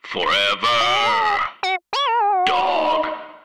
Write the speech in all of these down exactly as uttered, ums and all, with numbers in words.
Forever. Dog.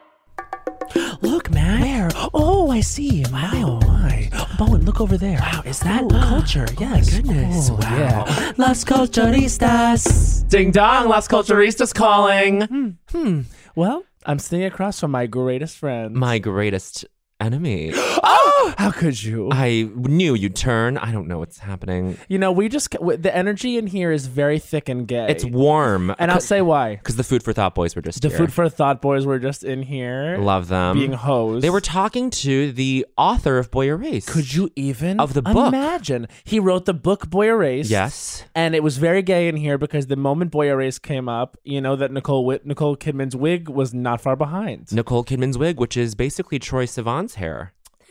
Look, man. Where? Oh, I see. Wow. Oh, my. Bowen, look over there. Wow, is that oh, culture? Yes. Oh, my goodness. Oh, wow. Yeah. Las Culturistas. Ding dong, Las Culturistas calling. Hmm. hmm. Well, I'm sitting across from my greatest friend. My greatest enemy. Oh! How could you? I knew you'd turn. I don't know what's happening. You know, we just, the energy in here is very thick and gay. It's warm. And I'll say why. Because the Food for Thought boys were just The here. Food for Thought boys were just in here. Love them. Being hoes. They were talking to the author of Boy Erased. Could you even Of the book. imagine? He wrote the book Boy Erased. Yes. And it was very gay in here because the moment Boy Erased came up, you know that Nicole Whit- Nicole Kidman's wig was not far behind. Nicole Kidman's wig, which is basically Troye Sivan's hair.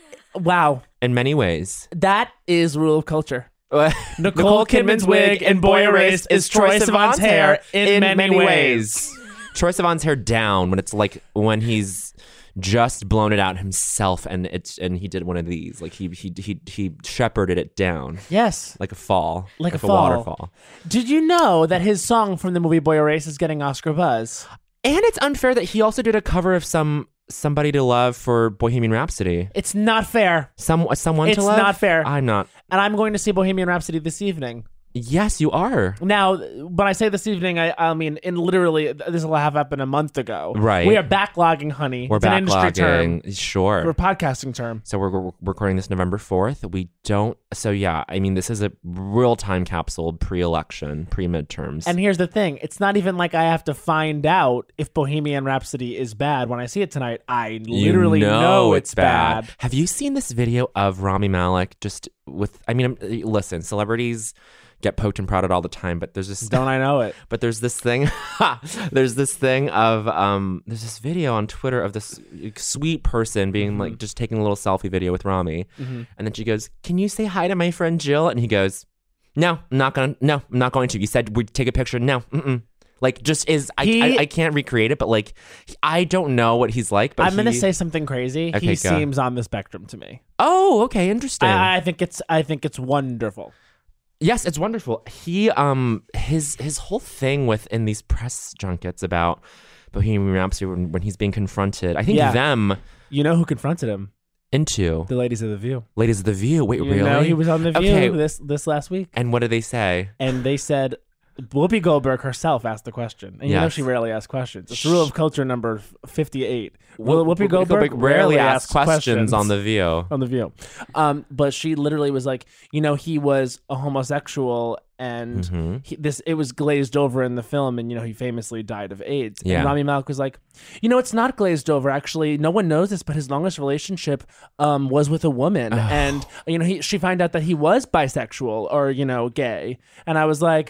Wow. In many ways. That is rule of culture. Nicole, Nicole Kidman's wig in Boy Erased is Troye Sivan's hair in many ways. Troye Sivan's hair down when it's like when he's just blown it out himself and it's and he did one of these. Like he he he he shepherded it down. Yes. Like a fall. Like, like a, a fall. waterfall. Did you know that his song from the movie Boy Erased is getting Oscar buzz? And it's unfair that he also did a cover of some Somebody to Love for Bohemian Rhapsody. It's not fair. Some someone It's to love. not fair. I'm not. And I'm going to see Bohemian Rhapsody this evening. Yes, you are. Now, when I say this evening, I, I mean, in literally, this will have happened a month ago. Right. We are backlogging, honey. We're it's an industry term. backlogging. Sure. For a podcasting term. So we're, we're recording this November fourth. We don't. So yeah, I mean, this is a real time capsule pre-election, pre-midterms. And here's the thing. It's not even like I have to find out if Bohemian Rhapsody is bad. When I see it tonight, I literally you know, know it's bad. Have you seen this video of Rami Malek just with, I mean, listen, celebrities get poked and prodded all the time, but there's this Don't I know it? But there's this thing there's this thing of um there's this video on Twitter of this sweet person being mm-hmm. like just taking a little selfie video with Rami, mm-hmm. and then she goes, "Can you say hi to my friend Jill?" And he goes, "No, I'm not gonna. No, I'm not going to. You said we'd take a picture. No, mm-mm." Like just is I, he, I I can't recreate it, but like I don't know what he's like. But I'm gonna he, say something crazy. Okay, he go. seems on the spectrum to me. Oh, okay, interesting. I, I think it's I think it's wonderful. Yes, it's wonderful. He um his his whole thing with in these press junkets about Bohemian Rhapsody when, when he's being confronted. I think Yeah. them You know who confronted him? into The ladies of The View. Ladies of the View. Wait, You really? know he was on The View Okay. this this last week, And what did they say? and they said Whoopi Goldberg herself asked the question, and you know Yes. she rarely asks questions. It's Shh. rule of culture number fifty-eight. Wh- Whoopi Goldberg rarely asks questions on The View. on The View. Um, but she literally was like, you know, he was a homosexual, and Mm-hmm. he, this it was glazed over in the film, and you know he famously died of AIDS. Yeah. And Rami Malek was like, you know, it's not glazed over. Actually, no one knows this, but his longest relationship um, was with a woman, and you know he she found out that he was bisexual or you know gay, and I was like,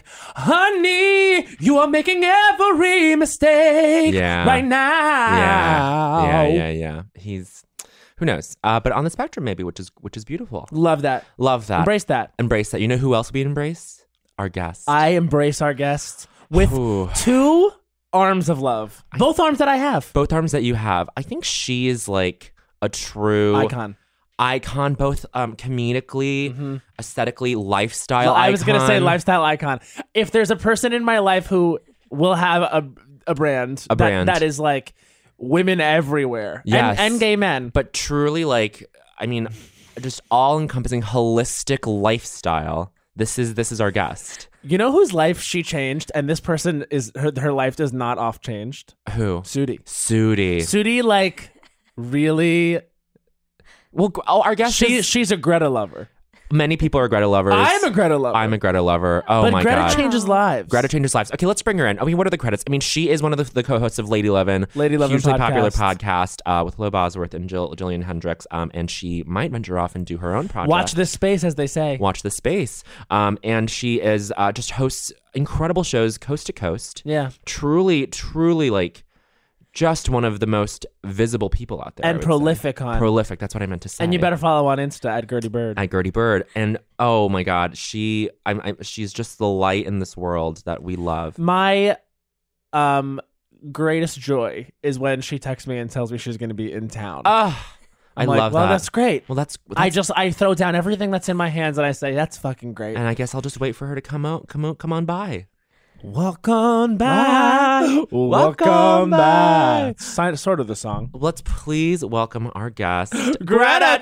honey, you are making every mistake Yeah. right now. Yeah, yeah, yeah, yeah. He's who knows? Uh, but on the spectrum, maybe, which is which is beautiful. Love that. Love that. Embrace that. Embrace that. You know who else we'd embrace? Our guests. I embrace our guests with Ooh. two arms of love. Both arms that I have. Both arms that you have. I think she is like a true Icon. icon, both um, comedically, Mm-hmm. aesthetically, lifestyle. Well, I was going to say icon. lifestyle icon. If there's a person in my life who will have a a brand, A that, brand. that is like women everywhere, Yes. and, and gay men. but truly, like, I mean, just all-encompassing, holistic lifestyle. This is this is our guest. You know whose life she changed, and this person is her, her life is not off changed. Who? Sudi. Sudi. Sudi, like, really. Well, oh, our guest She is, she's a Greta lover. many people are Greta lovers. I'm a Greta lover. I'm a Greta lover. Oh but my Greta god. changes lives. Greta changes lives. Okay, let's bring her in. I mean, what are the credits? I mean, she is one of the, the co-hosts of Lady Levin, Lady Levin hugely podcast. popular podcast uh, with Lo Bosworth and Jill, Jillian Hendricks. Um, and she might venture off and do her own project. Watch this space, as they say. Watch the space. Um, and she is uh, just hosts incredible shows coast to coast. Yeah. Truly, truly, like just one of the most visible people out there. I And would say. prolific on. Prolific. That's what I meant to say. And you better follow on Insta at Gertie Bird. At Gertie Bird. And oh my God, she, I'm, I'm, she's just the light in this world that we love. My um greatest joy is when she texts me and tells me she's going to be in town. Ah, I I'm like, love well, that. that's great. Well, that's, I that's just I throw down everything that's in my hands and I say that's fucking great. and I guess I'll just wait for her to come out, come out, come on by. Walk on by. back. Welcome back. Sign, sort of the song. Let's please welcome our guest, Greta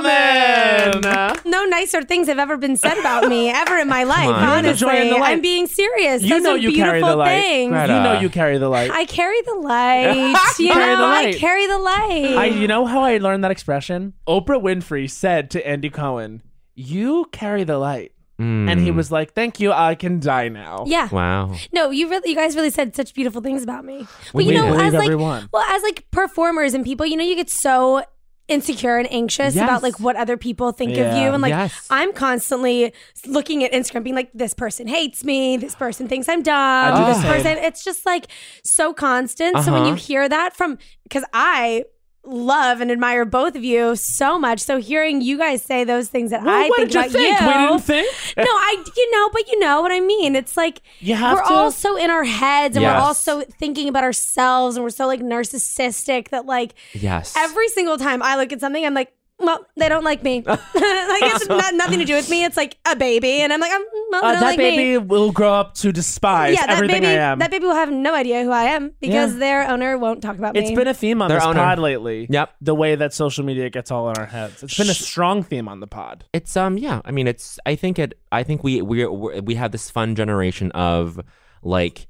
Titelman. No nicer things have ever been said about me ever in my life. on. Honestly, Enjoying the light. I'm being serious. You That's know a you beautiful carry the light. thing. Greta. You know you carry the light. I carry the light. You Carry know, the I light. carry the light. I, you know how I learned that expression? Oprah Winfrey said to Andy Cohen, "You carry the light," Mm. and he was like, "Thank you. I can die now." yeah. Wow. No, you really, you guys really said such beautiful things about me. But We you know, believe as like, everyone. well, as like performers and people, you know, you get so insecure and anxious Yes. about like what other people think of Yeah. you, and like Yes. I'm constantly looking at Instagram, being like, this person hates me, this person thinks I'm dumb, do the this same. person. It's just like so constant. So when Uh-huh. you hear that from, because I love and admire both of you so much. So hearing you guys say those things that Well, I what think did you about think? you, We didn't think. no, I, you know, but you know what I mean. It's like You have we're to- all so in our heads, and Yes. we're all so thinking about ourselves, and we're so like narcissistic that like Yes. every single time I look at something, I'm like, well, they don't like me. Like it's not, nothing to do with me. It's like a baby, and I'm like, I'm, well, they Uh, don't that like baby me. will grow up to despise Yeah, that everything baby, I am. that baby will have no idea who I am because Yeah. their owner won't talk about It's me. been a theme on Their this owner. pod lately. Yep. The way that social media gets all in our heads. It's been a strong theme on the pod. It's um yeah, I mean it's I think it I think we we we have this fun generation of like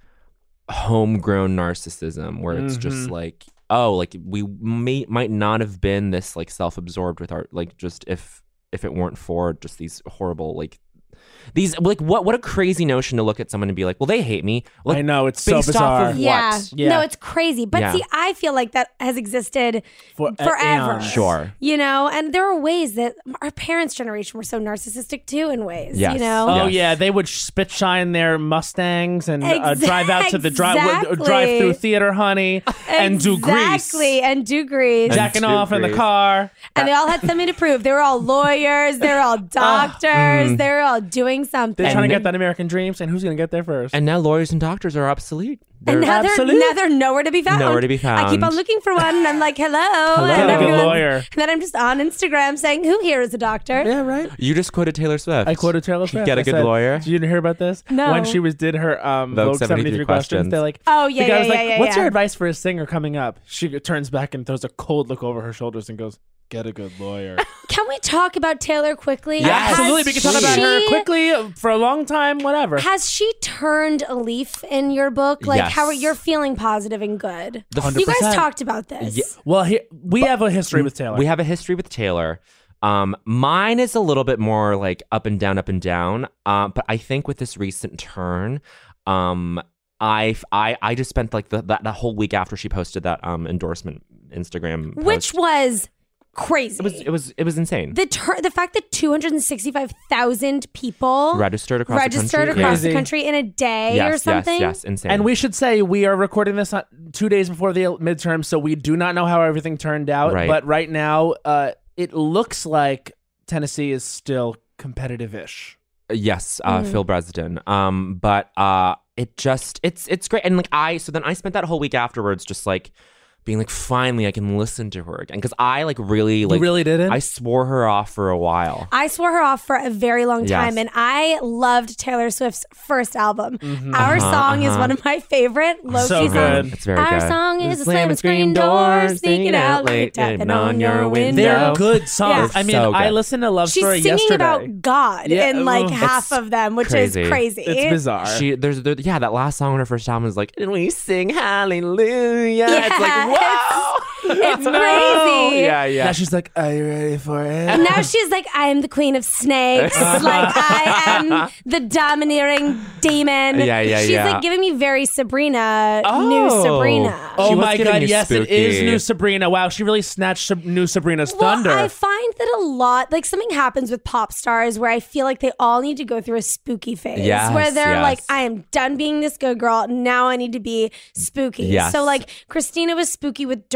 homegrown narcissism where it's just Mm-hmm. like oh like we may might not have been this like self-absorbed with our like just if if it weren't for just these horrible like these like what what a crazy notion to look at someone and be like, well, they hate me. Like, I know, it's so based bizarre. off of yeah. what? Yeah. No, it's crazy. But Yeah. see, I feel like that has existed For- forever. eons. Sure. You know, and there are ways that our parents' generation were so narcissistic too, in ways. Yes. You know. Oh Yes. yeah, they would spit shine their Mustangs and uh, drive out to the drive Exactly. drive through theater, honey, and do grease, Exactly, and do grease. jacking do off in the grease. car. And they all had something to prove. They were all lawyers. They were all doctors. They were all doing something. They're trying to And get that American dream, and who's gonna get there first? And now lawyers and doctors are obsolete. They're, And now they're, Absolute. now they're nowhere to be found. Nowhere to be I keep on found. looking for one, and I'm like, hello. Hello. And, Get a good everyone's- lawyer. and then I'm just on Instagram saying, who here is a doctor? yeah, right. you just quoted Taylor Swift. I quoted Taylor Swift. Get a I good said, lawyer. Did you hear about this? No. When she was did her um, Vogue Vogue seventy-three questions, questions. they're like, Oh, yeah, the guy yeah, was like, yeah, yeah, "What's yeah. your advice for a singer coming up?" She turns back and throws a cold look over her shoulders and goes, "Get a good lawyer." Can we talk about Taylor quickly? Yeah, Has absolutely. We can talk about her she- quickly uh, for a long time, whatever. Has she turned a leaf in your book? Like, Yes. how are you're feeling positive and good? The You guys one hundred percent. talked about this. Yeah. Well, he, we have a history with Taylor. We have a history with Taylor. Um, mine is a little bit more like up and down, up and down. Uh, but I think with this recent turn, um, I I I just spent like the that, that whole week after she posted that um endorsement Instagram, Which post. was crazy. it was it was it was insane. the ter- the fact that two hundred sixty-five thousand people Registered across registered the country. across Crazy. the country in a day yes, or something. Yes, yes, insane. And we should say we are recording this on two days before the midterm, so we do not know how everything turned out. Right. But right now, uh, it looks like Tennessee is still competitive-ish. Yes, uh, Phil Bresden. Um, but uh, it just it's it's great, and like I so then I spent that whole week afterwards just like being like, finally I can listen to her again because I like really like you really didn't? I swore her off for a while. I swore her off for a very long time, Yes. and I loved Taylor Swift's first album. Mm-hmm. Our Uh-huh, song is uh-huh. one of my favorite low-key So songs. good. It's very Our good. song is The a slamming screen door, sneaking out late, tapping on your window. They're good songs. Yeah. I mean, So I good. listened to Love She's Story singing yesterday. about God Yeah, in like ugh. half It's of them, which crazy. is crazy. It's bizarre. She there's there, yeah that last song on her first album is like, and we sing hallelujah. It's like Yeah, wow. It's No. crazy. Yeah, yeah. Now she's like, "Are you ready for it?" And now she's like, I am the queen of snakes. Like, I am the domineering demon. Yeah, yeah, She's yeah. like giving me very Sabrina, Oh. new Sabrina. Oh She was my giving god, you yes, it spooky. is new Sabrina. Wow, she really snatched Sab- new Sabrina's Well, thunder. I find that a lot, like something happens with pop stars where I feel like they all need to go through a spooky phase Yes, where they're yes. like, I am done being this good girl. Now I need to be spooky. Yes. So like Christina was spooky with Dirty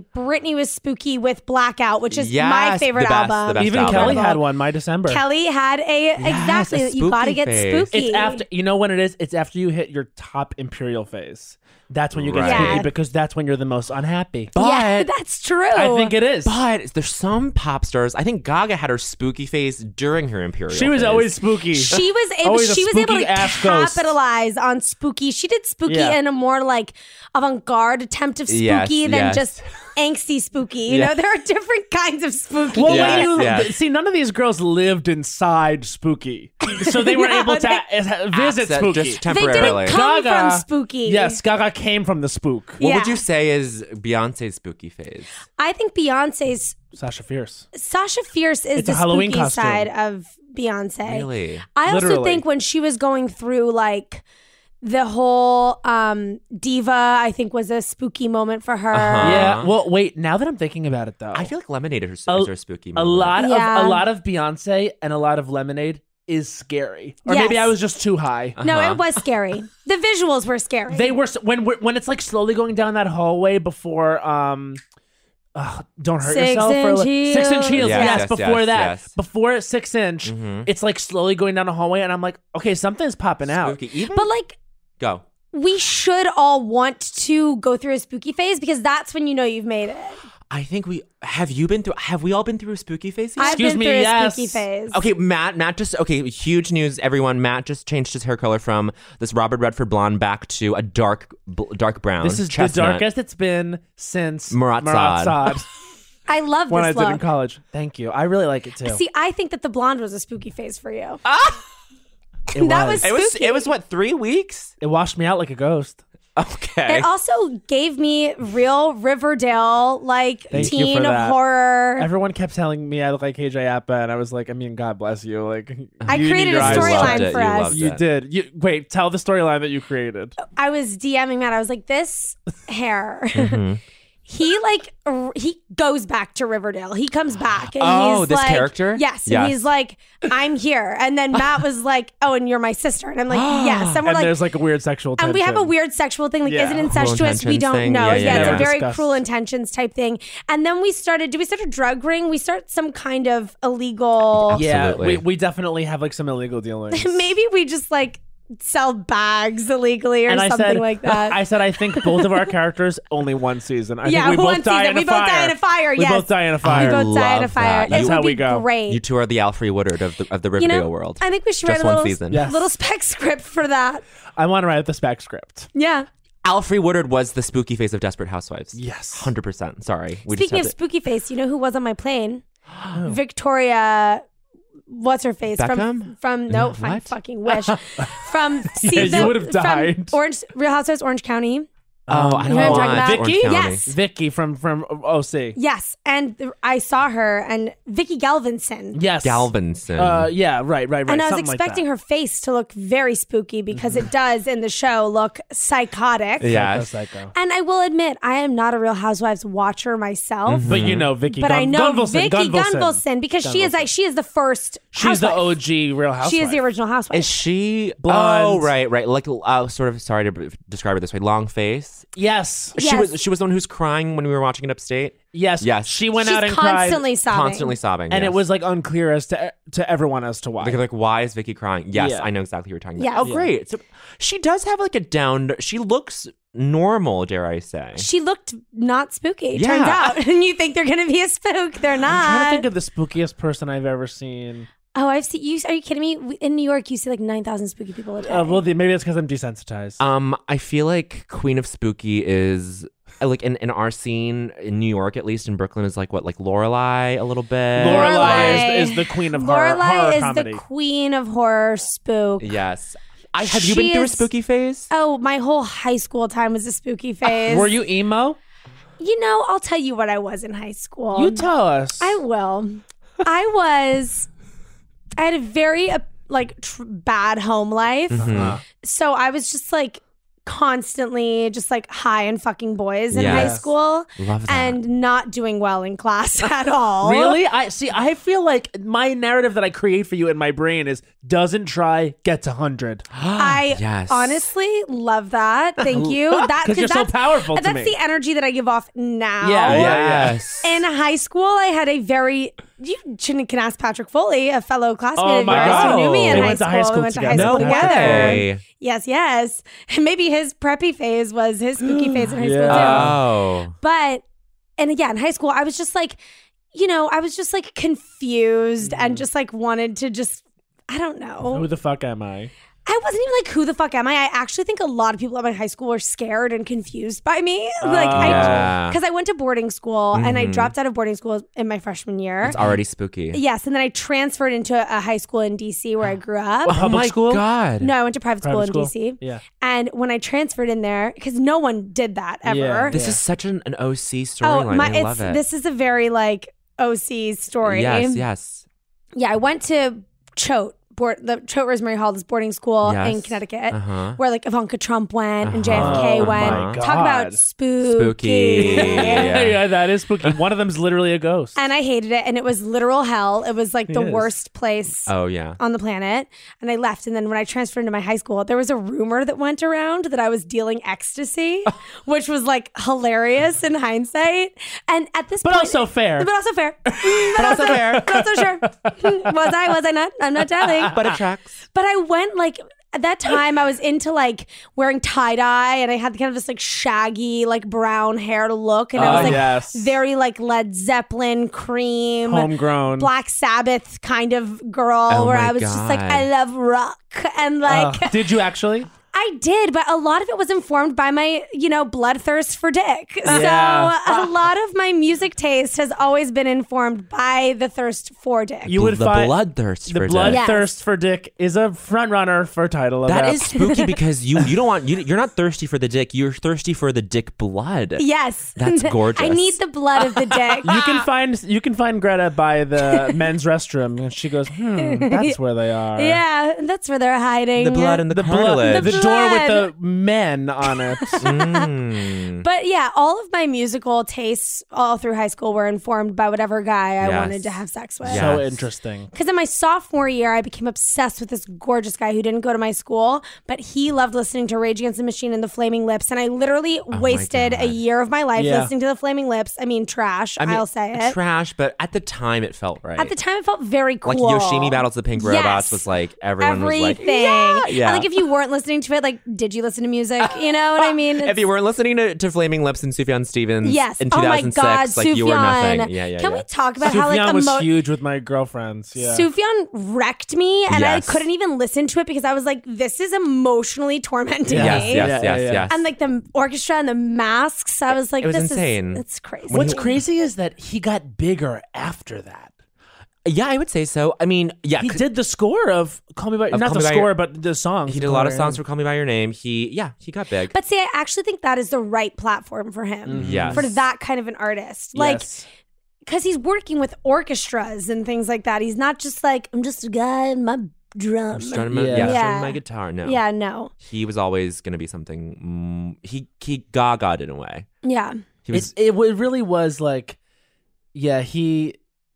Britney. Britney was spooky with Blackout, which is my Yes, favorite the best, album. the best Even album. Kelly had one, My December. Kelly had a exactly. a you got to spooky get phase. spooky. It's after, you know when it is? It's after you hit your top Imperial phase. That's when you get Right. spooky Yeah. because that's when you're the most unhappy. yeah, But- that's true. I think it is. But there's some pop stars. I think Gaga had her spooky phase during her Imperial. She was phase. always spooky. She was able. Always a She was able to spooky-ass ghost. capitalize on spooky. She did spooky Yeah. in a more like avant-garde attempt of spooky Yes, than yes. just angsty spooky. You Yeah. know, there are different kinds of spooky. Well, Yes, when you, yes. see, none of these girls lived inside spooky, so they were No, able to they- uh, visit Access- spooky. just they temporarily. didn't come Gaga- from spooky. Yes, Gaga came from the spook. What Yeah. would you say is Beyonce's spooky phase? I think Beyonce's Sasha Fierce. Sasha Fierce is It's a the Halloween spooky costume. side of Beyonce. Really? I also Literally. think when she was going through like the whole um diva, I think was a spooky moment for her. Uh-huh. Yeah. Well, wait. Now that I'm thinking about it, though, I feel like Lemonade is A- her, is her spooky. a moment. lot Yeah. of a lot of Beyonce and a lot of Lemonade is scary. Or Yes. maybe I was just too high. No, Uh-huh. it was scary. The visuals were scary. They were s- when we're, when it's like slowly going down that hallway before um ugh, don't hurt Six yourself inch or like, six inch heels. Yes, Yes, yes, before yes, that. yes. Before six inch, Mhm. it's like slowly going down a hallway and I'm like, okay, something's popping out. Spooky. Even but like go. we should all want to go through a spooky phase because that's when you know you've made it. I think we have you been through. Have we all been through a spooky phase? yet? I've Excuse been me, through yes. a spooky phase. Okay, Matt. Matt just okay. Huge news, everyone. Matt just changed his hair color from this Robert Redford blonde back to a dark, bl- dark brown. This is chestnut. the darkest it's been since Murat Murat Saad. Saad I love when I this did in look. college. Thank you. I really like it too. See, I think that the blonde was a spooky phase for you. it that was. was- It was. Spooky. It was what three weeks. It washed me out like a ghost. Okay. It also gave me real Riverdale, like Thank you teen for that. horror. Everyone kept telling me I look like K J Appa, and I was like, I mean, God bless you. Like, I you need created your a eyes You loved storyline it, for you us. loved You it. did. You wait. Tell the storyline that you created. I was DMing Matt. I was like, this hair. Mm-hmm. He like r- he goes back to Riverdale. He comes back. And Oh, he's this like, character? Yes, Yes. and he's like, I'm here. And then Matt was like, oh, and you're my sister. And I'm like, yes. And we're And like, there's like a weird sexual tension. and we have a weird sexual thing. Like, Yeah. is it Cruel incestuous? We intentions don't thing? know. Yeah, Yeah, yeah, it's yeah. a very Discussed. cruel intentions type thing. And then we started. Do we start a drug ring? We start some kind of illegal. Yeah, Absolutely. we, we definitely have like some illegal dealings. Maybe we just like sell bags illegally or and I something said, like that. I said, I think both of our characters only one season. I Yeah, think we one both die season. in We a both fire. die in a fire, We yes. both die in a we fire. I both die in a love fire. that. It That's would how be we go. great. You two are the Alfre Woodard of the of the You Riverdale know, world. I think we should Just write a one little, season. Yes. little spec script for that. I want to write the spec script. Yeah. Alfre Woodard was the spooky face of Desperate Housewives. Yes. hundred percent. Sorry, we Speaking of just had spooky face, you know who was on my plane? Victoria. What's her face from Beckham? from no What? fine fucking wish from Yeah, you would have from died. Orange Real Housewives Orange County. Oh, I You don't know what I'm want talking about? Orange Vicky? County. Yes. Vicky from from O C. Yes, and th- I saw her and Vicky Galvinson. Yes. Galvinson. Uh, yeah, right, right, right. And I was something like expecting that. her face to look very spooky because it does in the show look psychotic. yes. Psycho. And I will admit, I am not a Real Housewives watcher myself. But you know Vicky But Gun- I know Gunvalson. Vicky Gunvalson. Gunvalson because she is Gunvalson. like she is the first. She's the housewife. O G Real Housewife. She is the original housewife. Is she Blonde. Oh, right, right. Like, uh, sort of. Sorry to b- describe her this way. Long face. Yes. She Yes. was. She was the one who's crying when we were watching it upstate. Yes. Yes. She went She's out and cried. constantly sobbing. Constantly sobbing. And yes. it was like unclear as to to everyone as to why. Like, like, why is Vicky crying? Yes, Yeah. I know exactly what you're talking Yes. about. Oh, Yeah. great. So she does have like a down. She looks normal, dare I say? She looked not spooky. Yeah. Turns out, and you think they're going to be a spook? They're I'm trying to not. think of the spookiest person I've ever seen. Oh, I've seen you. Are you kidding me? In New York, you see like nine thousand spooky people a day. Uh, well, the, maybe it's because I'm desensitized. Um, I feel like Queen of Spooky is uh, like in, in our scene in New York, at least in Brooklyn, is like what, like Lorelai a little bit. Lorelai Lorelai. is, is the queen of horror, Lorelai horror is comedy. the queen of horror spook. Yes. I, have you been She through a is- spooky phase? Oh, my whole high school time was a spooky phase. Were you emo? You know, I'll tell you what I was in high school. You tell us. I will. I was. I had a very uh, like tr- bad home life, Uh, so I was just like constantly just like high and fucking boys in Yes. high school, Love that. and not doing well in class at all. Really? I see. I feel like my narrative that I create for you in my brain is doesn't try, gets a hundred. I I Yes. honestly love that. Thank you. That 'Cause you're so that's- powerful to That's me. the energy that I give off now. Yeah, yeah, yeah. Yes. In high school, I had a very. You shouldn't can ask Patrick Foley, a fellow classmate Oh of my yours God. who knew me in They high went to school. high school we went to high together. school No together. way. Yes, yes. And maybe his preppy phase was his spooky phase in high school Yeah. too. Oh. But and again, high school, I was just like, you know, I was just like confused and just like wanted to just, I don't know. Who the fuck am I? I wasn't even like, who the fuck am I? I actually think a lot of people at my high school were scared and confused by me. Like, I, Yeah. because I went to boarding school and I Mhm. dropped out of boarding school in my freshman year. It's already spooky. Yes, and then I transferred into a high school in D C where I grew up. Oh Public my school? God. No, I went to private, Private school school? in D C. Yeah. And when I transferred in there, because no one did that ever. Yeah. This Yeah. is such an, an O C Oh, storyline. my! I It's love it. this is a very like O C story. Yes, yes. Yeah, I went to Choate, board, the Choate Rosemary Hall, this boarding school Yes. in Connecticut, Uh-huh. where like Ivanka Trump went and J F K Oh went. my Talk about God. spooky. Spooky. Yeah, yeah, that is spooky. One of them's literally a ghost. And I hated it, and it was literal hell. It was like the It is. worst place Oh, yeah. on the planet. And I left. And then when I transferred into my high school, there was a rumor that went around that I was dealing ecstasy, which was like hilarious in hindsight. And at this But point, also fair. But also fair. but also fair. But also sure. Was I? Was I not? I'm not telling. But it tracks. But I went like at that time I was into like wearing tie dye and I had kind of this like shaggy like brown hair look and I Oh, was like yes. very like Led Zeppelin, Cream, Homegrown. Black Sabbath kind of girl Oh where my I was just like God. I love rock and like Uh, did you actually? I did, but a lot of it was informed by my, you know, bloodthirst for dick. Yeah. So a lot of my music taste has always been informed by the thirst for dick. You would the find bloodthirst the for bloodthirst dick. Yes. for dick is a front runner for title of That that. is spooky because you you don't want you you're not thirsty for the dick. You're thirsty for the dick blood. Yes. That's gorgeous. I need the blood of the dick. You can find you can find Greta by the men's restroom, and she goes, "Hmm, that's where they are." Yeah, that's where they're hiding. The blood and the, the blood, cartilage. the The door with blood. the men on it. Mm. But yeah, all of my musical tastes all through high school were informed by whatever guy I Yes. wanted to have sex with. Yeah. So Yes. interesting. Because in my sophomore year, I became obsessed with this gorgeous guy who didn't go to my school, but he loved listening to Rage Against the Machine and the Flaming Lips. And I literally wasted a God. year of my life Yeah. listening to the Flaming Lips. I mean, trash, I mean, I'll say it. trash, but at the time it felt right. At the time, it felt very cool. like Yoshimi Battles the Pink Yes. Robots was like everyone Everything. was like, yeah, yeah. And like if you weren't listening to it, like, did you listen to music? You know what I mean? if It's- you weren't listening to, to Flaming Lips and Sufjan Stevens Yes. in Oh two my thousand six, God, like you were Sufjan. nothing. Yeah, yeah, Can yeah. we talk about how Sufjan like was emo- huge with my girlfriends. Yeah. Sufjan wrecked me, and Yes. I couldn't even listen to it because I was like, "This is emotionally tormenting Yes, me." Yes, yes, Yeah, yes, yeah, yeah. yes. And like the orchestra and the masks, I was like, It was "This insane. is it's crazy." What's he- crazy is that he got bigger after that. yeah, I would say so. I mean, yeah, He c- did the score of "Call Me by" Of not Call the Me By score, Your- but the songs. he did a lot of songs for Call Me by Your Name. He, yeah, he got big. But see, I actually think that is the right platform for him, Yes. for that kind of an artist, like Yes. because he's working with orchestras and things like that. He's not just like I'm just a guy in my drum. Strumming my, Yeah. yeah, Yeah. strumming my guitar. No, Yeah, no, he was always going to be something. Mm, he he gaga'd in a way. yeah. He was. it, it w- really was like, yeah, he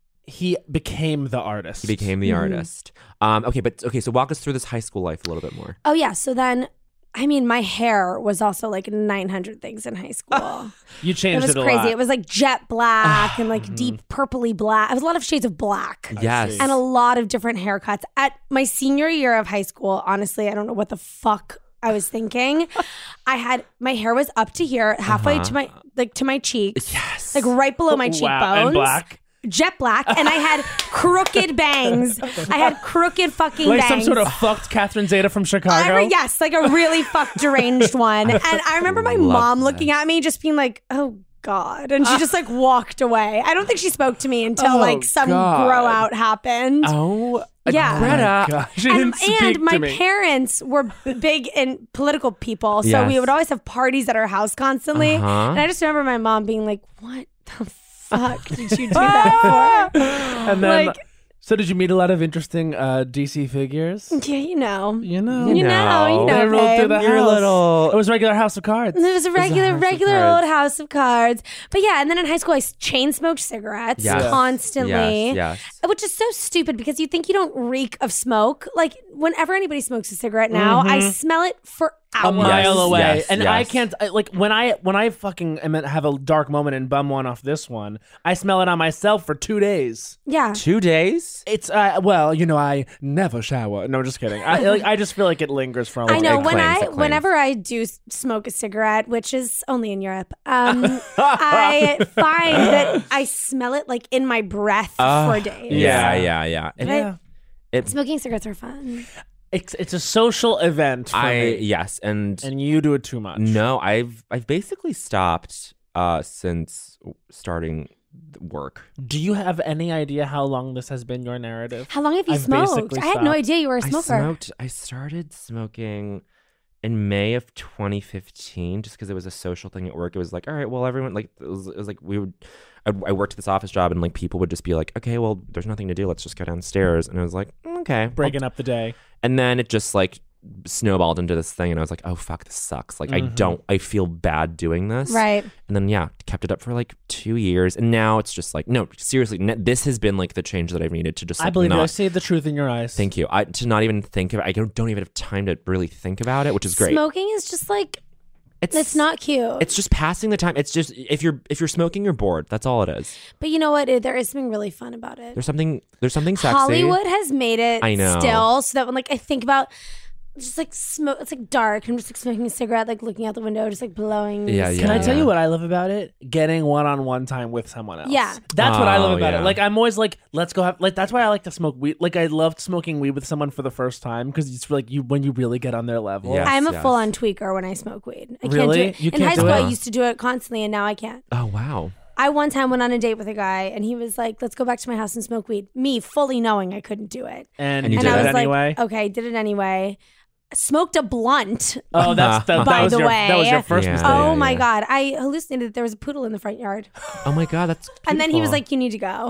he became the artist. he became the Mhm. artist. Um, okay, but okay, so walk us through this high school life a little bit more. Oh yeah. So then, I mean, my hair was also like nine hundred things in high school. You It changed was it, a crazy. lot. It was like jet black and like deep purpley black. It was a lot of shades of black. Yes, see. And a lot of different haircuts. At my senior year of high school, honestly, I don't know what the fuck I was thinking. I had my hair was up to here, halfway Uh-huh. to my like to my cheeks. yes, Like right below my cheekbones. Wow, and black. Jet black. And I had crooked bangs. I had crooked fucking Like bangs. some sort of fucked Catherine Zeta from Chicago. I re- yes, like a really fucked deranged one. And I remember my Love mom that. looking at me just being like, oh God. And she just like walked away. I don't think she spoke to me until Oh, like some God. grow out happened. Oh, Yeah. Oh my Greta. God, she and didn't speak and to my me. parents were big in political people. So Yes. we would always have parties at our house constantly. Uh-huh. And I just remember my mom being like, what the fuck did you do that for? And then like, So did you meet a lot of interesting uh, D C figures? Yeah, you know. You know. You know, you know, They rolled through babe. the You're a house. little- It was regular House of Cards. It was a regular, House of regular Cards. old house of cards. But yeah, and then in high school, I s- chain smoked cigarettes Yes. constantly. Yes, yes. Which is so stupid because you think you don't reek of smoke. Like, whenever anybody smokes a cigarette now, I smell it for A hours. mile Yes, away, yes, and I yes. can't I, like when I when I fucking am at- have a dark moment and bum one off this one. I smell it on myself for two days. Yeah. Two days? It's uh, well, you know, I never shower. No, just kidding. I like, I just feel like it lingers for a I long know time. it when claims, I it claims. whenever I do s- smoke a cigarette, which is only in Europe, um, I find that I smell it like in my breath for days. Yeah, Yeah. yeah, yeah. It- But it- smoking cigarettes are fun. It's it's a social event for I me, yes, and, and you do it too much. no, I've I've basically stopped uh since starting work. Do you have any idea how long this has been your narrative? How long have you I've smoked? basically I had no stopped. idea you were a I smoker. smoked. I started smoking in May of twenty fifteen, just because it was a social thing at work. It was like, all right, well, everyone like it was, it was like we would. I, I worked this office job, and like people would just be like, okay, well, there's nothing to do. Let's just go downstairs. And I was like, mm, okay, I'll Breaking up the day. And then it just like snowballed into this thing, and I was like, oh fuck, this sucks. Like I don't, I feel bad doing this. Right. And then yeah, kept it up for like two years, and now it's just like, no, seriously, ne- this has been like the change that I've needed to just. Like, I believe not, you. I see the truth in your eyes. Thank you. I to not even think of it. I don't, don't even have time to really think about it, which is great. Smoking is just like It's it's not cute. It's just passing the time. It's just if you're if you're smoking, you're bored. That's all it is. but you know what? It- There is something really fun about it. There's something. There's something sexy. Hollywood has made it I know. still so that when like I think about just like smoke, it's like dark. I'm just like smoking a cigarette, like looking out the window, just like blowing. Yeah, the yeah. Can I tell Yeah. you what I love about it? Getting one-on-one time with someone else. Yeah. That's what I love Oh, about yeah. it. Like I'm always like, let's go have like that's why I like to smoke weed. Like I loved smoking weed with someone for the first time because it's like you when you really get on their level. Yes, I'm a yes. full-on tweaker when I smoke weed. I can't Really? do it. You In can't high do school, it? I used to do it constantly, and now I can't. Oh wow. I one time went on a date with a guy, and he was like, "Let's go back to my house and smoke weed." Me fully knowing I couldn't do it, And, And you you did did I it was anyway. like, "Okay, did it anyway." Smoked a blunt. Oh, that's that, that By was the your that was way- your first Yeah. mistake. Oh yeah, my yeah. god! I hallucinated that there was a poodle in the front yard, Oh my god, that's. and then he was beautiful. like, "You need to go."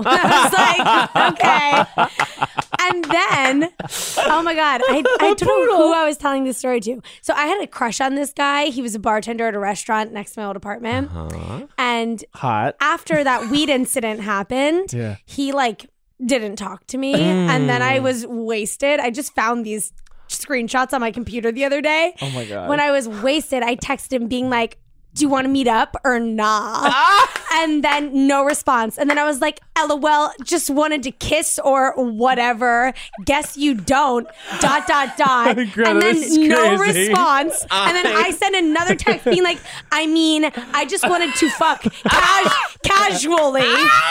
I was like, "Okay." And then, oh my god, I I don't know who I was telling this story to. So I had a crush on this guy. He was a bartender at a restaurant next to my old apartment, Huh? and Hot. after that weed incident happened, Yeah. he like didn't talk to me, and then I was wasted. I just found these screenshots on my computer the other day. Oh my god. When I was wasted, I texted him being like, "Do you want to meet up or nah?" And then no response. And then I was like, "LOL, just wanted to kiss or whatever. Guess you don't." Dot dot dot. Greta, and then this is no crazy. response. And then I sent another text being like, "I mean, I just wanted to fuck cas- casually."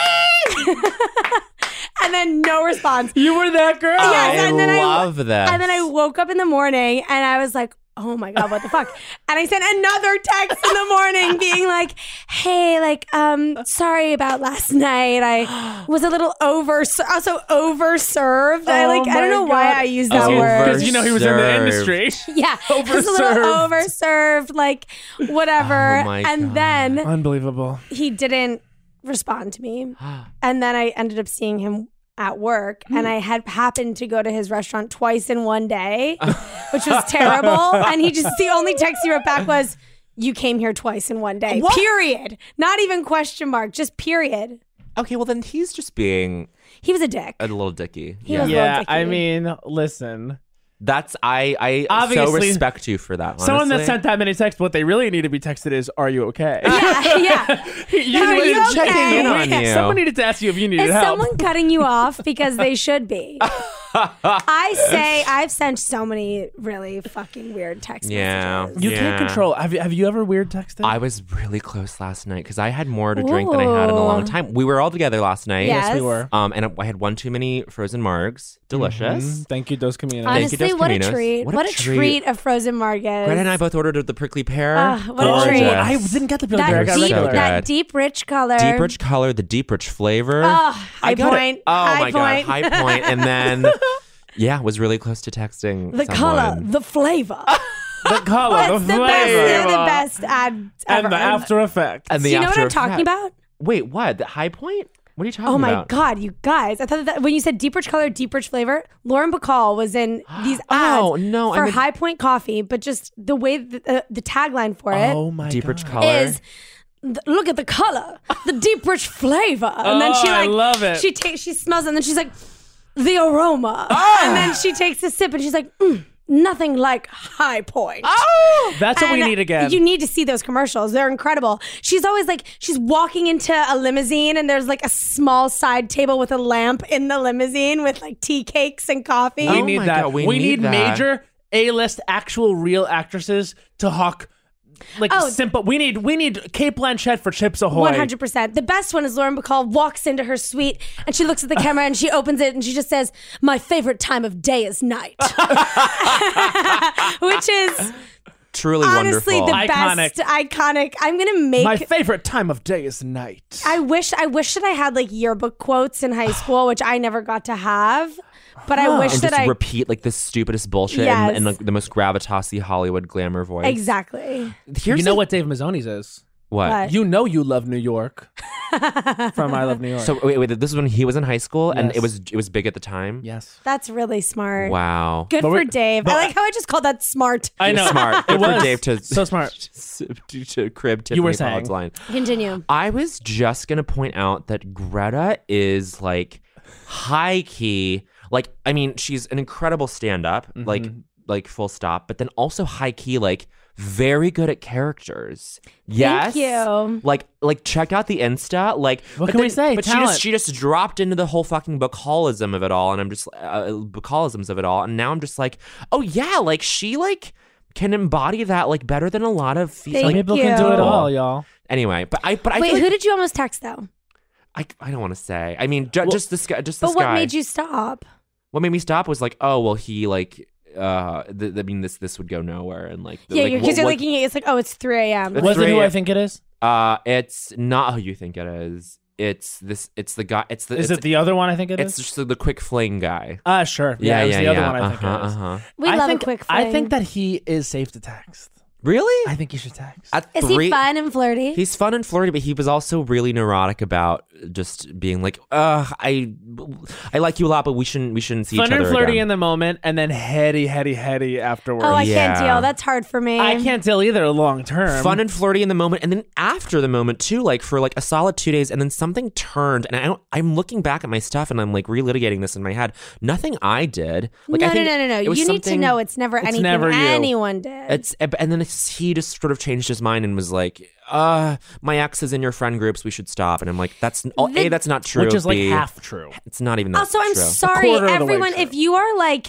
And then no response. you were that girl. Yes, I and then I- love this. And then I woke up in the morning and I was like, oh my God, what the fuck? And I sent another text in the morning being like, hey, like, um, sorry about last night. I was a little over, also overserved. I like, I don't know my why God. I use that Over- word. Because you know he was in the Overserved. industry. Yeah, just a little Overserved. overserved, like whatever. Oh my and God. then Unbelievable. he didn't respond to me. And then I ended up seeing him at work, and I had happened to go to his restaurant twice in one day, which was terrible. And he just, the only text he wrote back was, "You came here twice in one day." What? Period. Not even question mark, just period. Okay, well then he's just being He was a dick. a little dicky. He yeah. was- Yeah, Dicky. I mean, listen. That's I I so Obviously, respect you for that. Honestly. Someone that sent that many texts, what they really need to be texted is, "Are you okay?" Yeah, yeah. you Are needed you to check okay? in on you. Someone needed to ask you if you needed Is help. someone cutting you off because they should be? I say I've sent so many really fucking weird text Yeah. messages. You Yeah. can't control. Have you, have you ever weird texted? I was really close last night because I had more to drink than I had in a long Ooh. time. We were all together last night. Yes. we were. Um, and I had one too many frozen margs. Delicious. Mm, thank you, Dos Caminos. Thank you, Honestly, Dos what a Caminos. treat. What What a a, treat. treat of frozen margaritas. Greta and I both ordered the prickly pear. Ah, what a Gorgeous. treat. I didn't get the peanut butter. I That got so deep, regular. good. that deep, rich color. Deep rich color, the deep rich flavor. Oh, I high got it. point. Oh high my point. god, high point. And then yeah, was really close to texting The someone. color, the flavor. The color, That's the the flavor, best, the best ad ever. and the after effect. And Do the you know what after I'm talking effect. about? Wait, what? The high point? What are you talking Oh my about? God, you guys. I thought that when you said deep rich color, deep rich flavor, Lauren Bacall was in these ads Oh, no, for I'm a- High Point Coffee, but just the way the, uh, the tagline for it Oh my Deep god. rich color. is th- look at the color, the deep rich flavor. And then Oh, she I like love it. she takes she smells it and then she's like the aroma. Ah! And then she takes a sip and she's like mm, nothing like High Point. That's what we And need again. You need to see those commercials. They're incredible. She's always like, she's walking into a limousine and there's like a small side table with a lamp in the limousine with like tea cakes and coffee. we Oh need my that. God, we we need need, that. major A-list, actual, real actresses to hawk. Like Oh. simple. We need we need Kate Blanchett for Chips Ahoy. one hundred percent. The best one is Lauren Bacall walks into her suite and she looks at the camera and she opens it and she just says, my favorite time of day is night. Which is Truly honestly wonderful. the Iconic. best iconic. I'm going to make My favorite time of day is night. I wish I wish that I had like yearbook quotes in high school, which I never got to have. But I wish and that just I repeat like the stupidest bullshit Yes. in, in like, the most gravitas-y Hollywood glamour voice. exactly. Here's you know a- what Dave Mazzoni's is? What? What? You know you love New York from I Love New York. So wait, wait, this is when he was in high school, and Yes. it was it was big at the time. yes. That's really smart. Wow. Good But for we're- Dave. but- I like how I just called that smart. I know. Smart. It Good for was Dave to so smart. to, to crib Tiffany You were Pollard's saying. line. Continue. I was just gonna point out that Greta is like high key. Like, I mean, she's an incredible stand-up, like like full stop. But then also high key, like very good at characters. Yes. you. Like, like check out the Insta. Like, What but can we say? But she Talent. just she just dropped into the whole fucking Bacaalism of it all, and I'm just uh, Bacaalisms of it all, and now I'm just like, oh yeah, like she like can embody that like better than a lot of fe- Thank like. People you. can do it all, y'all. Anyway, but I but I Wait, feel who like, did you almost text though? I I don't want to say. I mean, ju- just this guy. Just this But what guy. made you stop? What made me stop was like, oh well, he like. Uh, th- I mean, this this would go nowhere, and like, Yeah, like, because what- you're what- thinking it's like, oh, it's three a.m. It's Was it who three- I think it is? Uh, it's not who you think it is. It's this. It's the guy. It's the. Is it's, it the other one I think it It's is? just the, the quick fling guy. Ah, sure. Yeah, it was the other one I think uh-huh, it is. uh-huh. We I love think, a quick I fling. think that he is safe to text. Really? I think he should text. At Is three, he fun and flirty? He's fun and flirty, but he was also really neurotic about just being like, "Uh, I, I like you a lot, but we shouldn't, we shouldn't see Fun each other and flirty again." in the moment, and then heady, heady, heady afterwards. oh, I Yeah. can't deal. That's hard for me. I can't tell either long term. Fun and flirty in the moment, and then after the moment too, like for like a solid two days, and then something turned, and I don't. I'm looking back at my stuff, and I'm like relitigating this in my head. Nothing I did. Like no, I think no, no, no, it no. was You need to something- know it's never anything never you. anyone did. It's and then it's, he just sort of changed his mind and was like, "Uh, my ex is in your friend groups. We should stop." And I'm like, "That's oh, The- a that's not true." which is like B, half true. It's not even that Also, I'm true. sorry, quarter of the way everyone. true. If you are like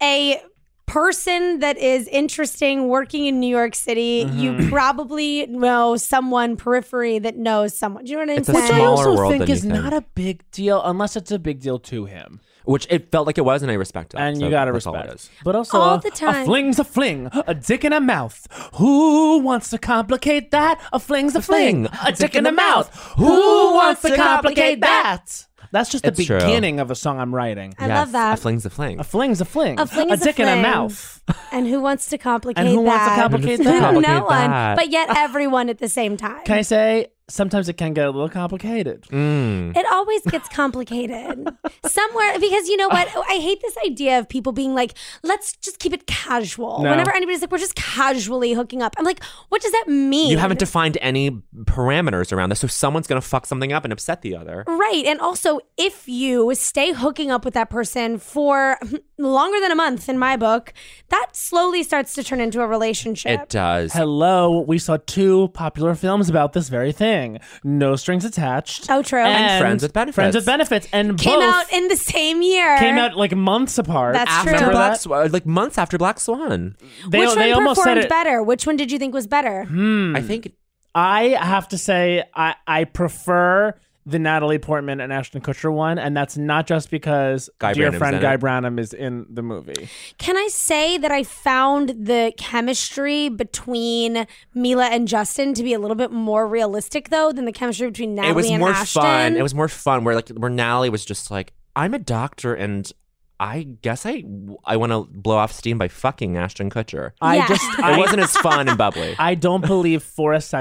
a person that is interesting working in New York City, Mm-hmm. you probably know someone periphery that knows someone. Do you know what I'm It's a Which saying? I smaller also world think than you is think. not a big deal unless it's a big deal to him. Which it felt like it was, and I respect that. And So you gotta that's all it respect. is. But also, All a, the time. a fling's a fling, a dick in a mouth. Who wants to complicate that? A fling's a fling, a dick in the mouth. Who wants to complicate that? That's just the It's true. beginning of a song I'm writing. I Yes, love that. A fling's a fling. A fling's a fling. A fling is a dick in a fling. mouth. And who wants to complicate And who wants to that? complicate Who that? wants to no complicate one, that? but yet everyone at the same time. Can I say sometimes it can get a little complicated? Mm. It always gets complicated somewhere because you know what? I hate this idea of people being like, let's just keep it casual. No. Whenever anybody's like, we're just casually hooking up. I'm like, what does that mean? You haven't defined any parameters around this, so someone's gonna fuck something up and upset the other. Right. And also, if you stay hooking up with that person for longer than a month, in my book, that slowly starts to turn into a relationship. It does. Hello, we saw two popular films about this very thing. No Strings Attached. Oh, true. And Friends with Benefits. Friends with Benefits. And Came both out in the same year. came out like months apart. That's after true. Remember Black that? Swan, like months after Black Swan. They, Which they one almost said performed it. better? Which one did you think was better? Hmm. I think I have to say, I, I prefer the Natalie Portman and Ashton Kutcher one, and that's not just because Guy dear Branum's friend in Guy it. Branum is in the movie. Can I say that I found the chemistry between Mila and Justin to be a little bit more realistic, though, than the chemistry between Natalie it was and more Ashton? fun. It was more fun where like where Natalie was just like, I'm a doctor and I guess I I want to blow off steam by fucking Ashton Kutcher. I Yeah. just It I, wasn't as fun and bubbly. I don't believe for a second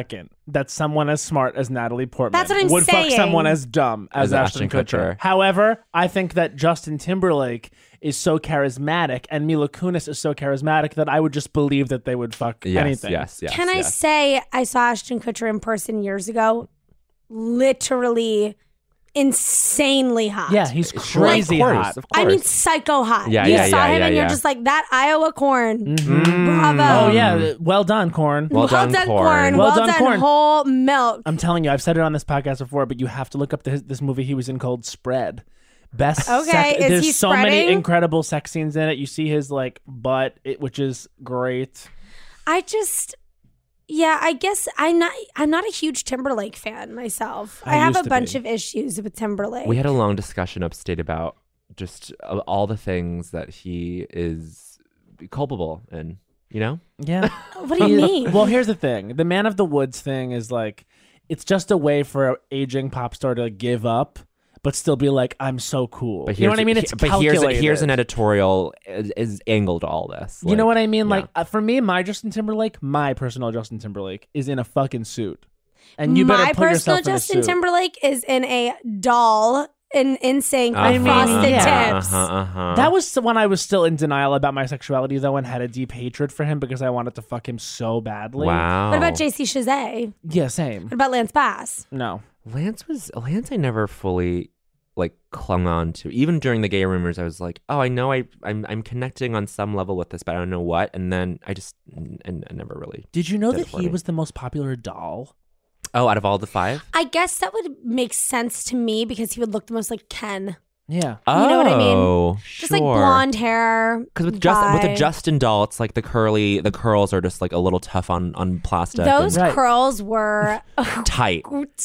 that someone as smart as Natalie Portman That's what I'm would saying. fuck someone as dumb as, As Ashton, Ashton Kutcher. Kutcher. However, I think that Justin Timberlake is so charismatic and Mila Kunis is so charismatic that I would just believe that they would fuck Yes, anything. yes, yes. Can I yes. say I saw Ashton Kutcher in person years ago? Literally insanely hot. Yeah, he's Sure, crazy of course, hot. Of course. I mean, psycho hot. Yeah, you yeah, saw yeah, him yeah, and you're yeah. just like, that Iowa corn. Bravo. Oh yeah, well done, Corn. Well done, corn. corn. Well Well, done, done, corn. whole milk. I'm telling you, I've said it on this podcast before, but you have to look up this, this movie he was in called Spread. Best. Okay, sec- is there's he so many spreading? incredible sex scenes in it. You see his like butt, it, which is great. I just, yeah, I guess I'm not. I'm not a huge Timberlake fan myself. I, I have used a to bunch be. of issues with Timberlake. We had a long discussion upstate about just uh, all the things that he is culpable in, you know? Yeah. what do you mean? Well, here's the thing: the Man of the Woods thing is like, it's just a way for an aging pop star to give up, but still be like, I'm so cool. But You know what I here's- mean? It's but here's, calculated. here's an editorial is, is angle to all this. You know Like, what I mean? yeah. Like uh, for me, my Justin Timberlake, my personal Justin Timberlake, is in a fucking suit, and you better My put personal yourself in a Justin suit. Timberlake is in a doll in in sync Uh-huh, with frosted yeah. tips. Uh-huh, uh-huh. That was when I was still in denial about my sexuality, though, and had a deep hatred for him because I wanted to fuck him so badly. Wow. What about J C Chazet? Yeah, same. What about Lance Bass? No. Lance was Lance I never fully like clung on to. Even during the gay rumors, I was like, oh, I know I I'm I'm connecting on some level with this, but I don't know what. And then I just and I never really. Did you know Did it that for he me. was the most popular doll? Oh, out of all the five? I guess that would make sense to me because he would look the most like Ken. Yeah. Oh, You know what I mean? Just like sure. blonde hair. Because with just with guy. a Justin doll, it's like the curly, the curls are just like a little tough on on plastic. Those Right. curls were and tight.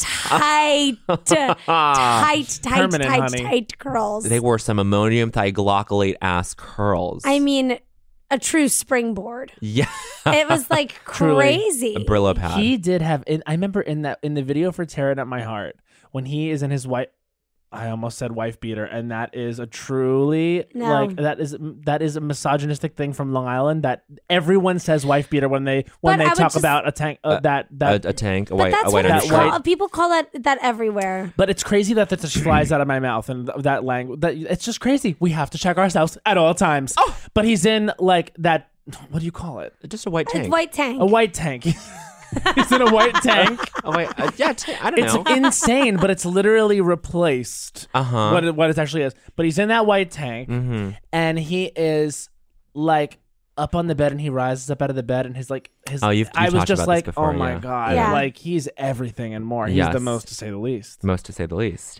tight, tight, tight, Permanent, tight, honey. tight curls. They wore some ammonium thioglycolate ass curls. I mean, a true springboard. yeah, It was like Truly. crazy. a Brillo pad. He did have. In, I remember in that in the video for "Tearing Up My Heart" when he is in his white. I almost said wife beater, and that is a truly No. like that is that is a misogynistic thing from Long Island that everyone says wife beater when they when But they I would talk just- about a tank uh, that that. a, a tank, a But white, that's a white what it's undershirt. called. People call that that everywhere. but it's crazy that that just flies out of my mouth and th- that language. That it's just crazy. We have to check ourselves at all times. Oh. But he's in like that. What do you call it? Just a white tank. It's white tank. A white tank. He's in a white tank. Oh wait, uh, yeah, t- I don't It's know. insane, but it's literally replaced Uh-huh. what it, what it actually is. But he's in that white tank, Mhm. and he is like up on the bed, and he rises up out of the bed, and his like his. Oh, you've- I you've was talked just about this like, before, oh my yeah. god, Yeah. like he's everything and more. He's Yes. the most, to say the least. Most to say the least.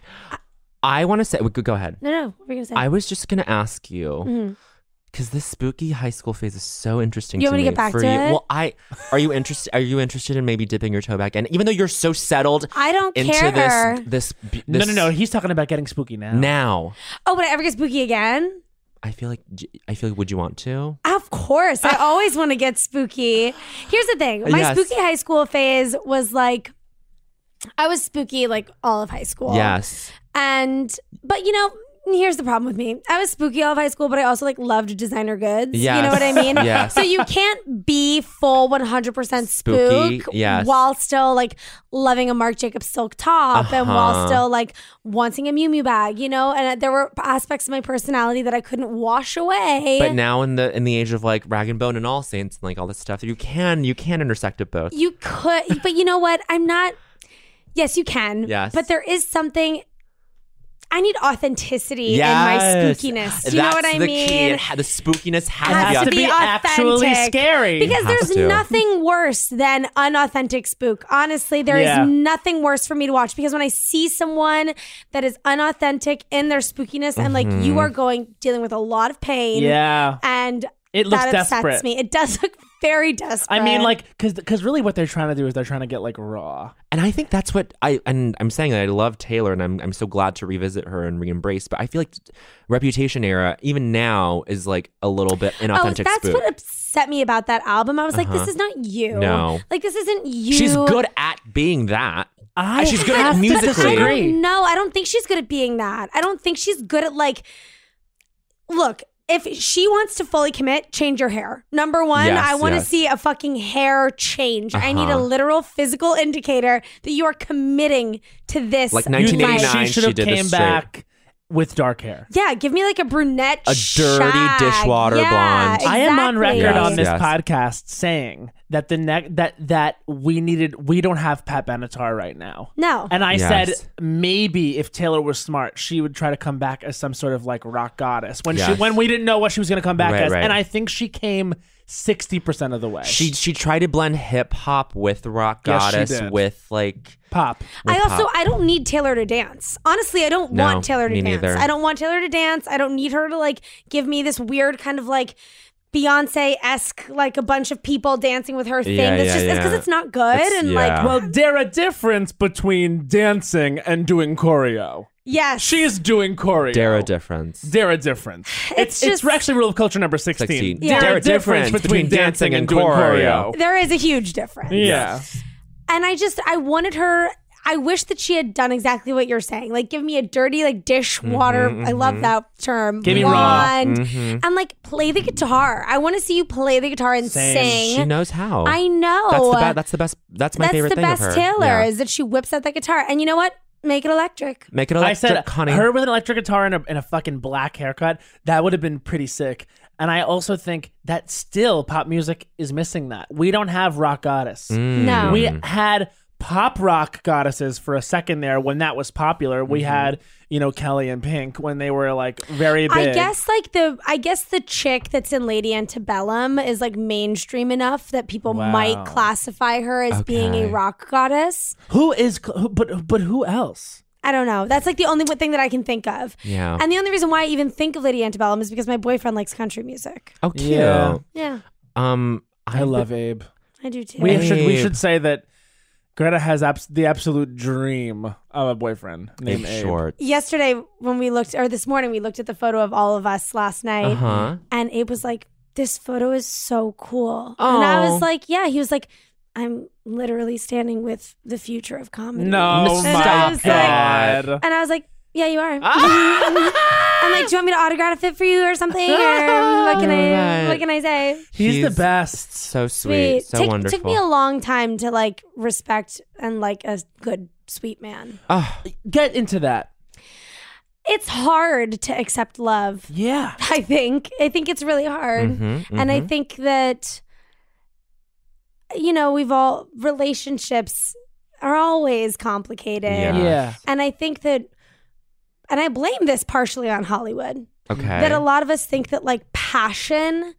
I want to say, go go ahead. No, no. What were you gonna say? I was just gonna ask you. Mhm. Because this spooky high school phase is so interesting You to want me me. to get back for to you. it? Well, I are you interested? Are you interested in maybe dipping your toe back in? Even though you're so settled I don't into care. this, this, this, No, no, no. He's talking about getting spooky now. Now, Oh, would I ever get spooky again? I feel like I feel like. Would you want to? Of course. I always want to get spooky. Here's the thing. My Yes. spooky high school phase was like, I was spooky like all of high school. Yes. And, but you know, here's the problem with me. I was spooky all of high school, but I also like loved designer goods. You Yes. know what I mean? Yes. So you can't be full one hundred percent Spooky, spook yes. while still like loving a Marc Jacobs silk top and while Uh-huh. still like wanting a Miu Miu bag, you know? And there were aspects of my personality that I couldn't wash away. But now in the in the age of like Rag and Bone and All Saints and like all this stuff, you can you can intersect at both. You could, but you know what? I'm not. Yes, you can. Yes. But there is something. I need authenticity Yes. in my spookiness. Do you know That's what I the mean? Key. It ha- the spookiness has, Has to to be. be actually authentic. scary. Because Has there's to. nothing worse than unauthentic spook. Honestly, there is Yeah. nothing worse for me to watch because when I see someone that is unauthentic in their spookiness and like Mm-hmm. you are going dealing with a lot of pain. Yeah. And It looks that upsets desperate. me. It does look very desperate. I mean, like, because because really what they're trying to do is they're trying to get like raw. And I think that's what I and I'm saying that I love Taylor and I'm I'm so glad to revisit her and re-embrace. But I feel like Reputation era, even now, is like a little bit Oh, inauthentic that's spook. what upset me about that album. I was like, this is not you. No. Like, this isn't you. She's good at being that. I She's good at have to musically. But I disagree. don't know. I don't think she's good at being that. I don't think she's good at like. Look, if she wants to fully commit, change your hair. Number one, Yes, I want to yes. see a fucking hair change. I need a Uh-huh. literal physical indicator that you are committing to this. Like You nineteen think eighty-nine, she should she have did the came straight. back with dark hair. Yeah, give me like a brunette, A dirty shag. dishwater Yeah, blonde. I am on record Yes, on this yes. podcast saying that the ne- that that we needed we don't have Pat Benatar right now. No. And I Yes. said maybe if Taylor was smart, she would try to come back as some sort of like rock goddess when she Yes. when we didn't know what she was going to come back Right, as. right. And I think she came sixty percent of the way. She she tried to blend hip hop with rock Yes, she goddess did. with like pop. I with also pop. I don't need Taylor to dance. Honestly, I don't No, want Taylor to me dance. neither. I don't want Taylor to dance. I don't need her to like give me this weird kind of like Beyonce-esque like a bunch of people dancing with her thing. Yeah, That's yeah, just it's because yeah. it's not good It's- and yeah. like Well, there a difference between dancing and doing choreo. yes. She's doing choreo. Dare a difference. Dare a difference. It's It's, it's, just- actually rule of culture number sixteen. sixteen. Yeah. Dare a difference between dancing and doing choreo. There is a huge difference. Yeah. And I just I wanted her I wish that she had done exactly what you're saying. Like give me a dirty like dishwater. Mm-hmm, I love that term. Give me raw. blonde, Mm-hmm. and like play the guitar. I want to see you play the guitar and Same. sing. She knows how. I know. That's the best. That's the best. That's my That's favorite the thing best of her. Taylor Yeah. is that she whips out that guitar. And you know what? Make it electric. Make it I electric, said honey. her with an electric guitar and a, and a fucking black haircut, that would have been pretty sick. And I also think that still pop music is missing that. We don't have rock goddess. Mm. No. We had pop rock goddesses for a second there when that was popular. We had, you know, Kelly and Pink when they were like very big. I guess like the I guess the chick that's in Lady Antebellum is like mainstream enough that people Wow. might classify her as being a Okay. rock goddess. Who is who, but but who else? I don't know. That's like the only thing that I can think of. Yeah. And the only reason why I even think of Lady Antebellum is because my boyfriend likes country music. Oh, cute. Yeah. Yeah, Um, I love Abe. I do too. We should we Abe. should say that Greta has abs- the absolute dream of a boyfriend named Abe Abe. Short. Yesterday when we looked, or this morning we looked at the photo of all of us last night, Uh huh. and Abe was like, "This photo is so cool," and I Aw. was like, "Yeah." He was like, "I'm literally standing with the future of comedy." No, Stop my that. God. And I was like, "Yeah, you are." I'm like, "Do you want me to autograph it for you or something? Or what can I? Right. What can I say?" He's, the He's best. So sweet. So Take- wonderful. Took me a long time to like respect and like a good sweet man. oh, Get into that. It's hard to accept love. Yeah. I think. I think it's really hard. mhm, And I mhm. think that, you know, we've all, relationships are always complicated. Yeah. Yeah. And I think that, and I blame this partially on Hollywood, okay. that a lot of us think that like passion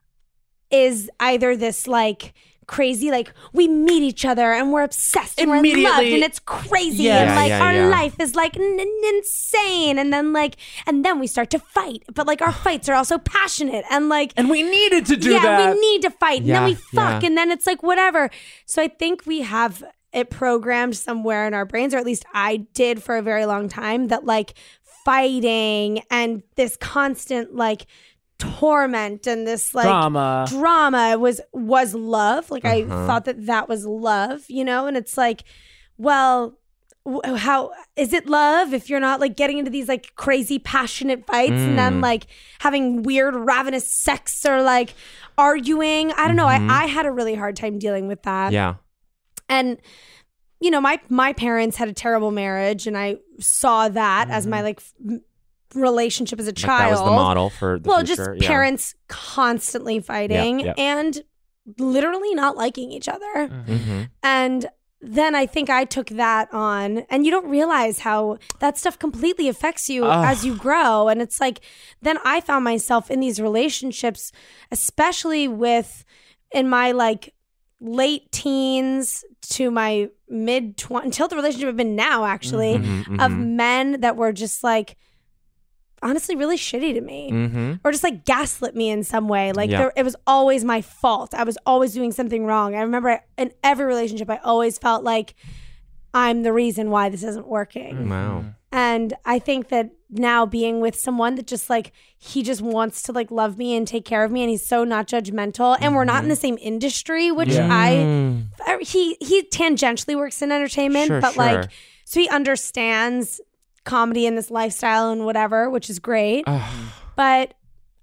is either this like crazy, like we meet each other and we're obsessed and we're in love Immediately- and it's crazy Yeah. and Yeah, like yeah, our yeah. life is like n- n- insane and then like and then we start to fight, but like our fights are also passionate and like And we needed to do yeah that. we need to fight and then Yeah, we fuck yeah. and then it's like whatever. So I think we have it programmed somewhere in our brains, or at least I did for a very long time, that like fighting and this constant like torment and this like Drama. drama was was love. Like I Uh-huh. thought that that was love, you know. And it's like, well, w- how is it love if you're not like getting into these like crazy passionate fights and then Mm. like having weird ravenous sex or like arguing? I don't know. Mhm. I, I had a really hard time dealing with that. Yeah. And you know, my my parents had a terrible marriage, and I saw that as my like f- relationship as a Like child. that was the model for the well, future. just yeah. parents constantly fighting yeah. and literally not liking each other. hmm And then I think I took that on, and you don't realize how that stuff completely affects you Ugh. as you grow. And it's like, then I found myself in these relationships, especially with in my like late teens to my mid twenties, until the relationship I've been now, actually, Mhm, of mhm. men that were just like, honestly, really shitty to me. Mm-hmm. Or just like gaslit me in some way. Like Yeah. there, it was always my fault. I was always doing something wrong. I remember I, in every relationship, I always felt like I'm the reason why this isn't working. Wow. And I think that now being with someone that just like, he just wants to like love me and take care of me, and he's so not judgmental, and we're not in the same industry, which Yeah. I, I- he, he tangentially works in entertainment, Sure, but sure. like, so he understands comedy and this lifestyle and whatever, which is great. Ugh. But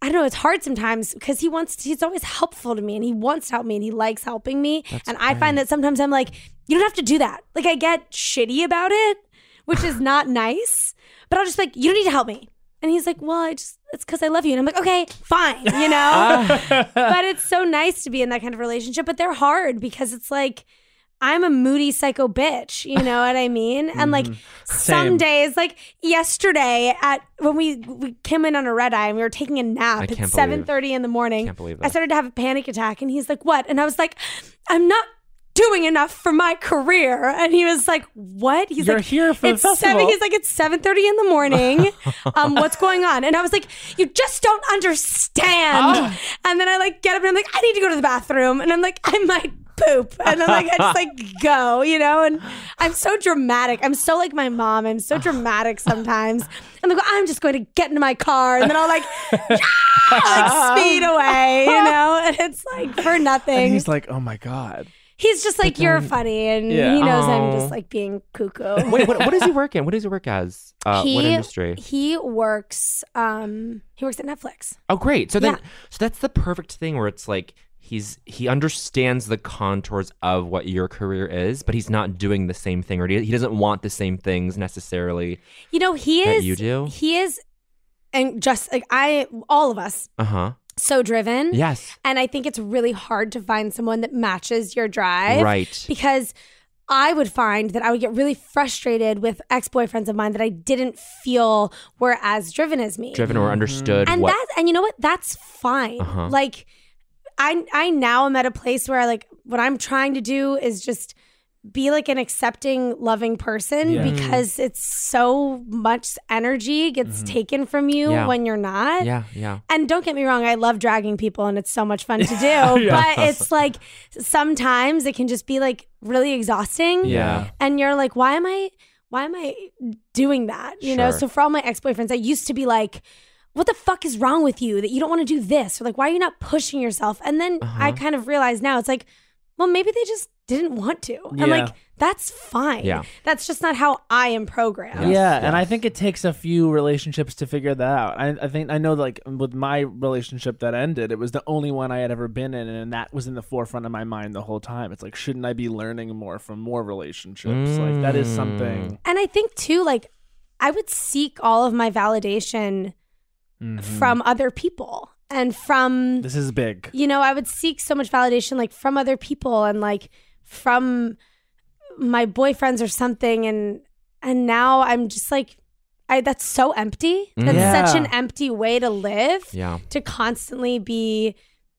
I don't know, it's hard sometimes because he wants to, he's always helpful to me and he wants to help me and he likes helping me. That's and I find that sometimes I'm like, you don't have to do that. Like I get shitty about it, which is not nice, but I'll just be like, you don't need to help me. And he's like, well, I just, it's because I love you. And I'm like, okay, fine, you know? But it's so nice to be in that kind of relationship, but they're hard because it's like, I'm a moody psycho bitch, you know what I mean? And like some Same. days, like yesterday at when we, we came in on a red eye and we were taking a nap I at can't seven thirty in the morning. Can't believe I this. started to have a panic attack and he's like, what? And I was like, I'm not doing enough for my career. And he was like, what? He's You're like, here for the it's seven. festival. He's like, it's seven thirty in the morning. um, what's going on? And I was like, you just don't understand. And then I like get up and I'm like, I need to go to the bathroom. And I'm like, I might poop. And then like I just like go, you know, and I'm so dramatic. I'm so like my mom. I'm so dramatic sometimes. I'm like, I'm just going to get into my car and then I'll like, like speed away, you know, and it's like for nothing. And he's like, oh my God. He's just like, you're funny, and Yeah. he knows I'm Oh. just like being cuckoo. Wait, what, what does he work in? What does he work as? Uh, he, what industry? He works. Um, he works at Netflix. Oh, great. So then, Yeah. so that's the perfect thing where it's like he's he understands the contours of what your career is, but he's not doing the same thing, or he, he doesn't want the same things necessarily. You know, he That is. you do? He is, and just like I, all of us, Uh huh. so driven. Yes. And I think it's really hard to find someone that matches your drive. Right. Because I would find that I would get really frustrated with ex-boyfriends of mine that I didn't feel were as driven as me. Driven or understood and what? that and you know what? That's fine. Uh-huh. Like I I now am at a place where like what I'm trying to do is just be like an accepting, loving person Yeah. because it's so much energy gets taken from you Yeah. when you're not. yeah. Yeah. And don't get me wrong, I love dragging people and it's so much fun to do. But it's like sometimes it can just be like really exhausting. Yeah. And you're like, why am I why am I doing that? You know? Sure. So for all my ex-boyfriends, I used to be like, what the fuck is wrong with you that you don't want to do this? Or like, why are you not pushing yourself? And then Uh-huh. I kind of realize now it's like, well, maybe they just didn't want to. I'm Yeah. like, that's fine. Yeah. That's just not how I am programmed. Yeah, Yes, and I yes. think it takes a few relationships to figure that out. I, I think I know, like with my relationship that ended, it was the only one I had ever been in, and that was in the forefront of my mind the whole time. It's like, shouldn't I be learning more from more relationships? Like that is something. And I think too, like, I would seek all of my validation from other people and from This is big. you know, I would seek so much validation like from other people and like from my boyfriends or something and and now I'm just like I that's so empty. That's Yeah. such an empty way to live. Yeah. To constantly be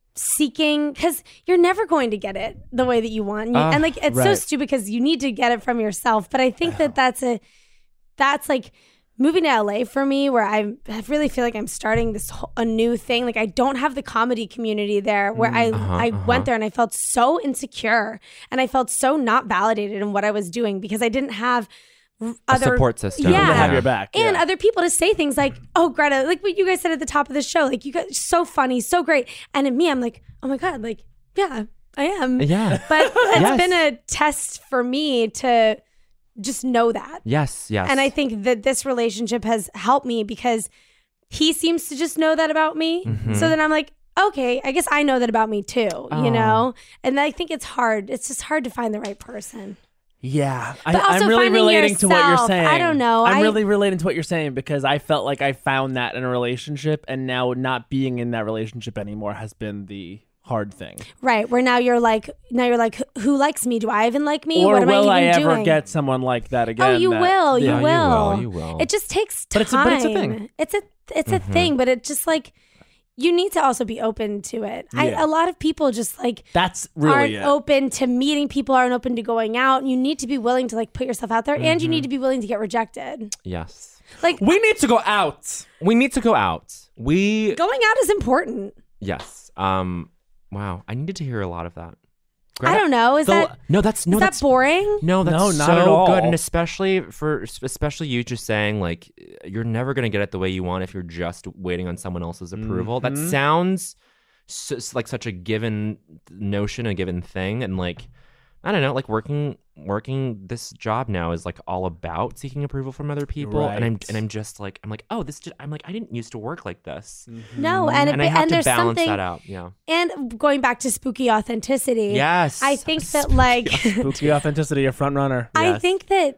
seeking because you're never going to get it the way that you want. You- Ah, and like it's so right. stupid because you need to get it from yourself. But I think that that's a that's like moving to L A for me where I I really feel like I'm starting this whole, a new thing. Like I don't have the comedy community there where I Uh-huh, I uh-huh. went there and I felt so insecure and I felt so not validated in what I was doing because I didn't have r- A other support system. Yeah. To have your back. and yeah. other people to say things like, "Oh, Greta," like what you guys said at the top of the show, like you guys so funny, so great, and in me, I'm like, "Oh my god, like yeah, I am." Yeah. But it's Yes. been a test for me to just know that, Yes. Yes. and I think that this relationship has helped me because he seems to just know that about me. Mhm. So then I'm like, okay, I guess I know that about me too, Oh. you know. And I think it's hard. It's just hard to find the right person. Yeah, I, But also I'm really finding relating to what you're yourself. saying. I don't know. I'm I- really relating to what you're saying because I felt like I found that in a relationship, and now not being in that relationship anymore has been the hard thing. Right. Where now you're like, now you're like, who likes me? Do I even like me? Or what am will I I even ever doing? get someone like that again? Oh, you that- will. You Yeah, you will. will, you will. It just takes But time. it's a- but it's a thing. It's a it's a thing, but it just like you need to also be open to it. I, Yeah. a lot of people just like That's aren't really it. open to meeting people, aren't open to going out. You need to be willing to like put yourself out there, and Mm-hmm. you need to be willing to get rejected. Yes. Like We need to go out. We need to go out. We going out is important. yes. Um. Wow. I needed to hear a lot of that. I don't know. Is The- that no? That's no. is that's that boring? No, that's No, not so at all. good, and especially for especially you just saying like you're never gonna get it the way you want if you're just waiting on someone else's approval. That Mhm. sounds so, like such a given notion, a given thing, and like I don't know, like working working this job now is like all about seeking approval from other people, and I'm Right. and I'm just like I'm like oh this just, I'm like I didn't used to work like this, No, and, and it, I have and to there's balance something, that out. Yeah. and going back to spooky authenticity. Yes. I think that like Spooky authenticity, a front runner. I Yes. think that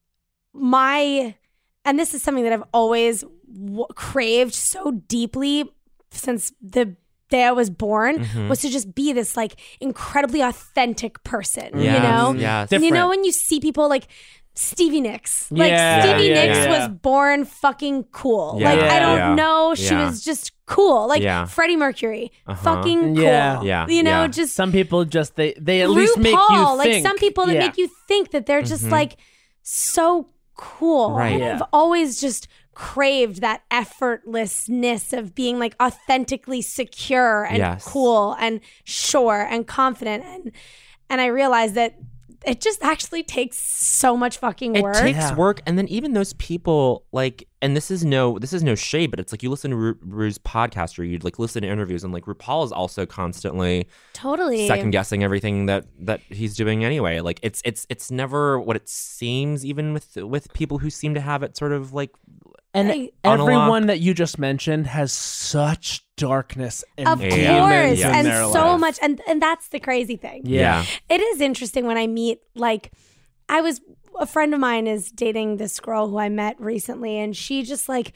my, and this is something that I've always w- craved so deeply since the day I was born, Mhm. was to just be this like incredibly authentic person. Yes, You know, yes. And you know Different. when you see people like Stevie Nicks, like Yeah, Stevie yeah, Nicks yeah. was born fucking cool. Yeah, like I don't yeah, know, she yeah. was just cool. Like Yeah. Freddie Mercury, Uh-huh. fucking cool. Yeah. Yeah, you know, yeah. just Some people just they they at least make you RuPaul, like think. some people that Yeah. make you think that they're just Mhm. like so cool. Right. And Yeah. I've always just craved that effortlessness of being like authentically secure and Yes. cool and sure and confident, and and I realized that it just actually takes so much fucking It work. takes Yeah. work, and then even those people like, and this is no, this is no shade, but it's like you listen to Ru- Ru's podcast, or you like listen to interviews, and like RuPaul is also constantly totally. second guessing everything that that he's doing anyway. Like it's it's it's never what it seems, even with with people who seem to have it sort of like And Hey. On a everyone lock. that you just mentioned has such darkness and Of Yeah. course, Yeah. and in their so life. much, and and that's the crazy thing. Yeah. It is interesting when I meet, like, I was, a friend of mine is dating this girl who I met recently, and she just like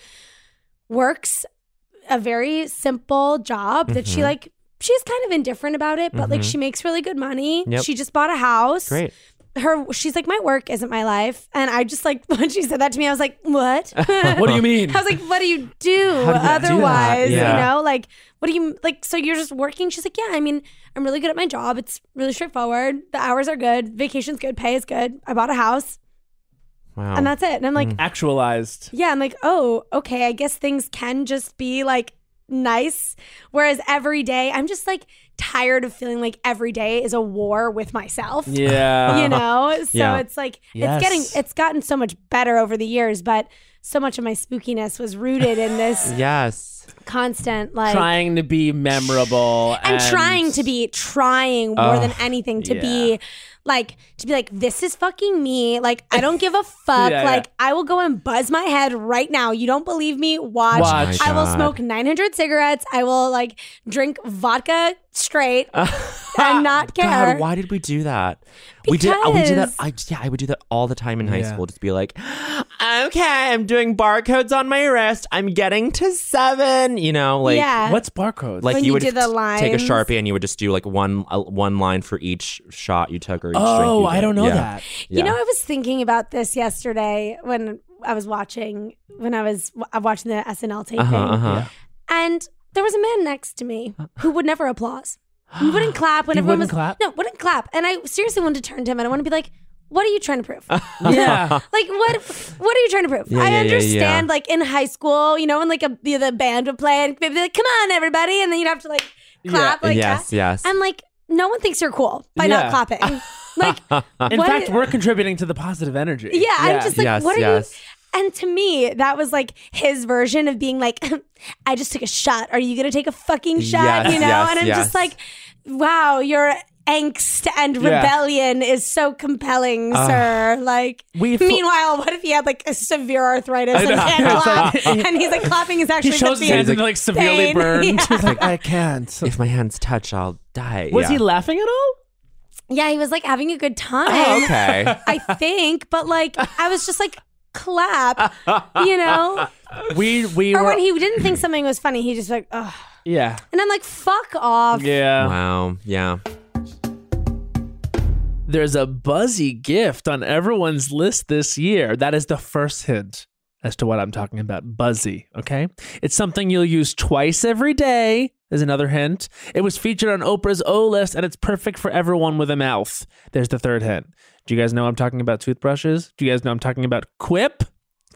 works a very simple job that she Mhm. like, she's kind of indifferent about it, but like Mhm. she makes really good money. Yep. She just bought a house. great. Her, she's like, my work isn't my life. And I just like, when she said that to me, I was like, what? What do you mean? I was like, what do you do How do you do that? otherwise? Yeah. You know, like, what do you like? So you're just working? She's like, yeah, I mean, I'm really good at my job. It's really straightforward. The hours are good. Vacation's good. Pay is good. I bought a house Wow. and that's it. And I'm like, Actualized. yeah, I'm like, oh, okay. I guess things can just be like nice. Whereas every day, I'm just like tired of feeling like every day is a war with myself. Yeah. You know? So Yeah. it's like, Yes. it's getting, it's gotten so much better over the years, but so much of my spookiness was rooted in this yes. constant, like, Trying to be memorable and, and, trying to be, trying more Oh, than anything to yeah. be like, to be like, this is fucking me. Like, I don't give a fuck. Yeah, yeah. Like, I will go and buzz my head right now. You don't believe me? Watch. Watch. Oh I my will God. smoke nine hundred cigarettes. I will like drink vodka straight and not care. God, why did we do that? We did. uh, We did that. Because- I yeah, I would do that all the time in high Yeah. school. Just be like, okay, I'm doing barcodes on my wrist. I'm getting to seven. You know, like yeah. What's barcodes? like When you you would do the take a lines. Sharpie and you would just do like one uh, one line for each shot you took or each drink oh, you I did. don't know Yeah. that. You Yeah. know, I was thinking about this yesterday when I was watching, when I was w- watching the S N L taping. Uh-huh, uh-huh. Yeah. And there was a man next to me who would never applause. He wouldn't clap when He everyone wouldn't was clap? No, wouldn't clap. And I seriously wanted to turn to him and I want to be like, what are you trying to prove? Yeah. Like what what are you trying to prove? Yeah, I yeah, yeah, understand yeah. like in high school, you know, when like a the, the band would play and they'd be like, come on everybody, and then you'd have to like clap like yes, that. yes. I'm like, no one thinks you're cool by Yeah. not clapping. Like In what- fact, we're contributing to the positive energy. yeah, I'm just like, Yes, what are yes. you? And to me, that was like his version of being like, I just took a shot. Are you going to take a fucking shot? Yes, you know? yes, and I'm yes. just like, wow, your angst and Yeah. rebellion is so compelling, sir. Like, We- meanwhile, what if he had like a severe arthritis and know. can't It's clap? like- and he's like, clapping is He actually shows the his hands pain. and they're like severely pain. burned. Yeah. He's like, I can't. If my hands touch, I'll die. Was yeah. he laughing at all? Yeah, he was like having a good time. Oh, okay. I think, but like, I was just like, clap, you know? We we Or were when he didn't think something was funny, he just like, ugh. yeah And I'm like, fuck off. yeah. Wow. Yeah. There's a buzzy gift on everyone's list this year. That is the first hint as to what I'm talking about. Buzzy, okay? It's something you'll use twice every day, is another hint. It was featured on Oprah's O List, and it's perfect for everyone with a mouth. There's the third hint. Do you guys know I'm talking about toothbrushes? Do you guys know I'm talking about Quip? Oh,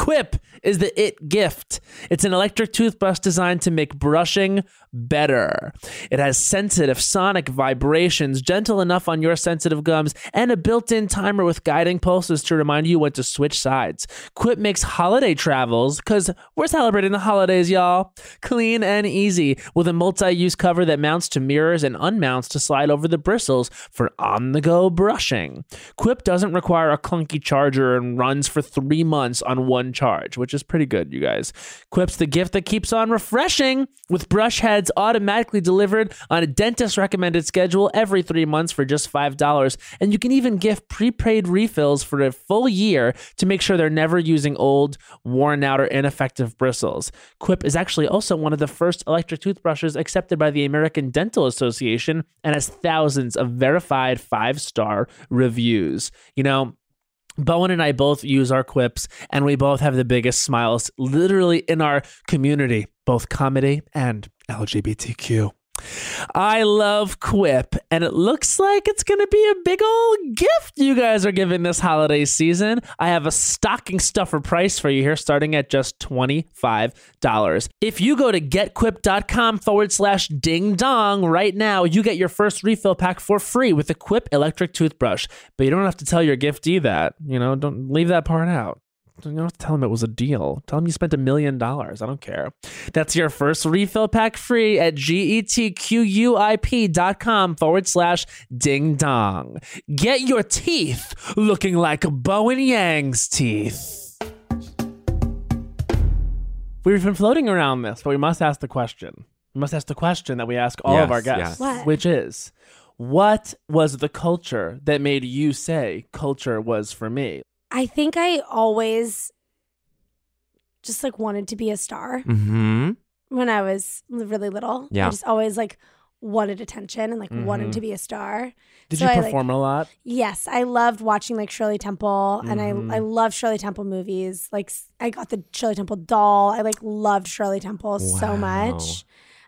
Quip is the it gift. It's an electric toothbrush designed to make brushing better. It has sensitive sonic vibrations, gentle enough on your sensitive gums, and a built-in timer with guiding pulses to remind you when to switch sides. Quip makes holiday travels, because we're celebrating the holidays, y'all, clean and easy, with a multi-use cover that mounts to mirrors and unmounts to slide over the bristles for on-the-go brushing. Quip doesn't require a clunky charger and runs for three months on one charge, which is pretty good, you guys. Quip's the gift that keeps on refreshing, with brush heads automatically delivered on a dentist-recommended schedule every three months for just five dollars. And you can even gift prepaid refills for a full year to make sure they're never using old, worn out, or ineffective bristles. Quip is actually also one of the first electric toothbrushes accepted by the American Dental Association and has thousands of verified five-star reviews. You know, Bowen and I both use our Quips, and we both have the biggest smiles literally in our community, both comedy and L G B T Q. I love Quip, and it looks like it's going to be a big old gift you guys are giving this holiday season. I have a stocking stuffer price for you here, starting at just twenty-five dollars. If you go to getquip.com forward slash ding dong right now, you get your first refill pack for free with a Quip electric toothbrush. But you don't have to tell your giftee that. You know, don't leave that part out. You don't have to tell them it was a deal. Tell them you spent a million dollars. I don't care. That's your first refill pack free at getquip.com forward slash ding dong. Get your teeth looking like Bowen Yang's teeth. We've been floating around this, but we must ask the question. We must ask the question that we ask all Yes, of our guests, yes. What? which is, what was the culture that made you say culture was for me? I think I always just like wanted to be a star Mm-hmm. when I was really little. Yeah. I just always like wanted attention and like Mhm. wanted to be a star. Did So you I, like- perform a lot? Yes, I loved watching like Shirley Temple, and Mhm. I I love Shirley Temple movies. Like s- I got the Shirley Temple doll. I like loved Shirley Temple so Wow. much.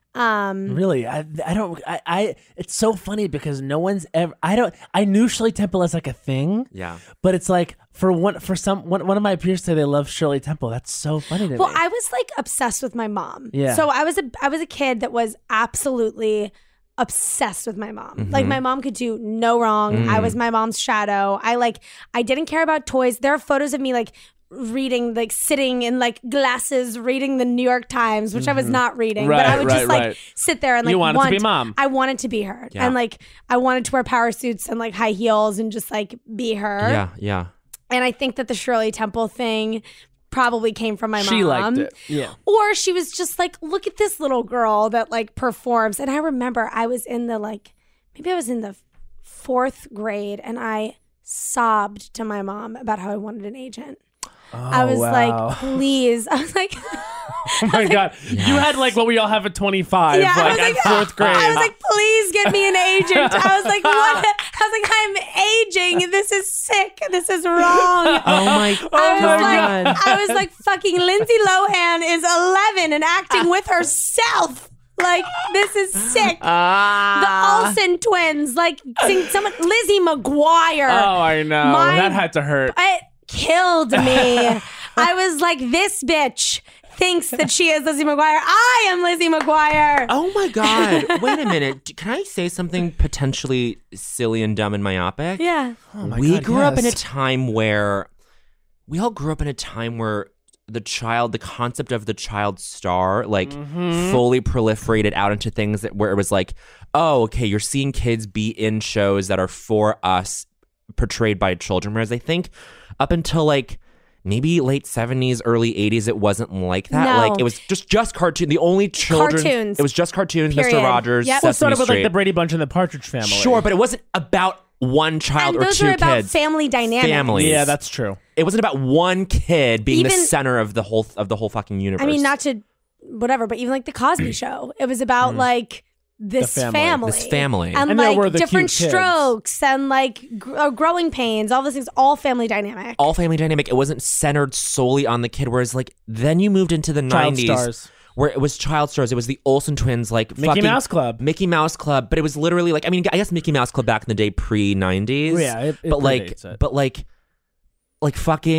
Um, Really, I, I don't. I, I. It's so funny because no one's ever. I don't. I knew Shirley Temple as like a thing, Yeah. but it's like for one for some one, one of my peers say they love Shirley Temple. That's so funny to well, me. I was like obsessed with my mom. Yeah. So I was a I was a kid that was absolutely obsessed with my mom. Mm-hmm. Like my mom could do no wrong. Mm. I was my mom's shadow. I like I didn't care about toys. There are photos of me like reading, like sitting in like glasses, reading the New York Times, which I was not reading, but Mm-hmm. Right, I would right, just like right. sit there and like You wanted to want, be mom. I wanted to be her, Yeah. and like I wanted to wear power suits and like high heels and just like be her. Yeah. Yeah. And I think that the Shirley Temple thing probably came from my she mom. liked it. Yeah. Or she was just like, look at this little girl that like performs. And I remember I was in the like, maybe I was in the fourth grade, and I sobbed to my mom about how I wanted an agent. I was Oh, wow. like, please. I was like, Oh my god, you had like what we all have at twenty-five, yeah, I like was at like, fourth grade. I was like, please get me an agent. I was like, what? I was like, I'm aging. This is sick. This is wrong. Oh my. I was my like, God. I was like, fucking Lindsay Lohan is eleven and acting with herself. Like, this is sick. Ah. The Olsen twins, like, sing someone, Lizzie McGuire. oh, I know. My- that had to hurt. It killed me. I was like, this bitch thinks that she is Lizzie McGuire. I am Lizzie McGuire. Oh my God. Wait a minute. D- Can I say something potentially silly and dumb and myopic? Yeah. Oh my we God, grew up in a yes. time where we all grew up in a time where the child, the concept of the child star, like Mm-hmm. fully proliferated out into things that where it was like, oh, okay, you're seeing kids be in shows that are for us, portrayed by children. Whereas I think up until like maybe late seventies, early eighties, it wasn't like that. No. Like it was just just cartoon. The only children. Cartoons. It was just cartoons. Period. Mister Rogers. Yep. Well, it Sesame started with Street. like the Brady Bunch and the Partridge Family. Sure, but it wasn't about one child And or those two were about kids. family dynamics. Families. yeah, that's true. It wasn't about one kid being the Even- center of the whole of the whole fucking universe. I mean, not to whatever, but even like the Cosby Show, it was about like this The family. family, This family. and, And there like were the different cute kids. strokes and like gr- uh, growing pains, all those things, all family dynamic. all family dynamic. It wasn't centered solely on the kid. Whereas like then you moved into the Child nineties stars. where it was child stars. It was the Olsen twins, like Mickey fucking Mouse Club. Mickey Mouse Club. But it was literally like I mean I guess Mickey Mouse Club back in the day pre nineties. Yeah, it- it but like predates it. but like like fucking like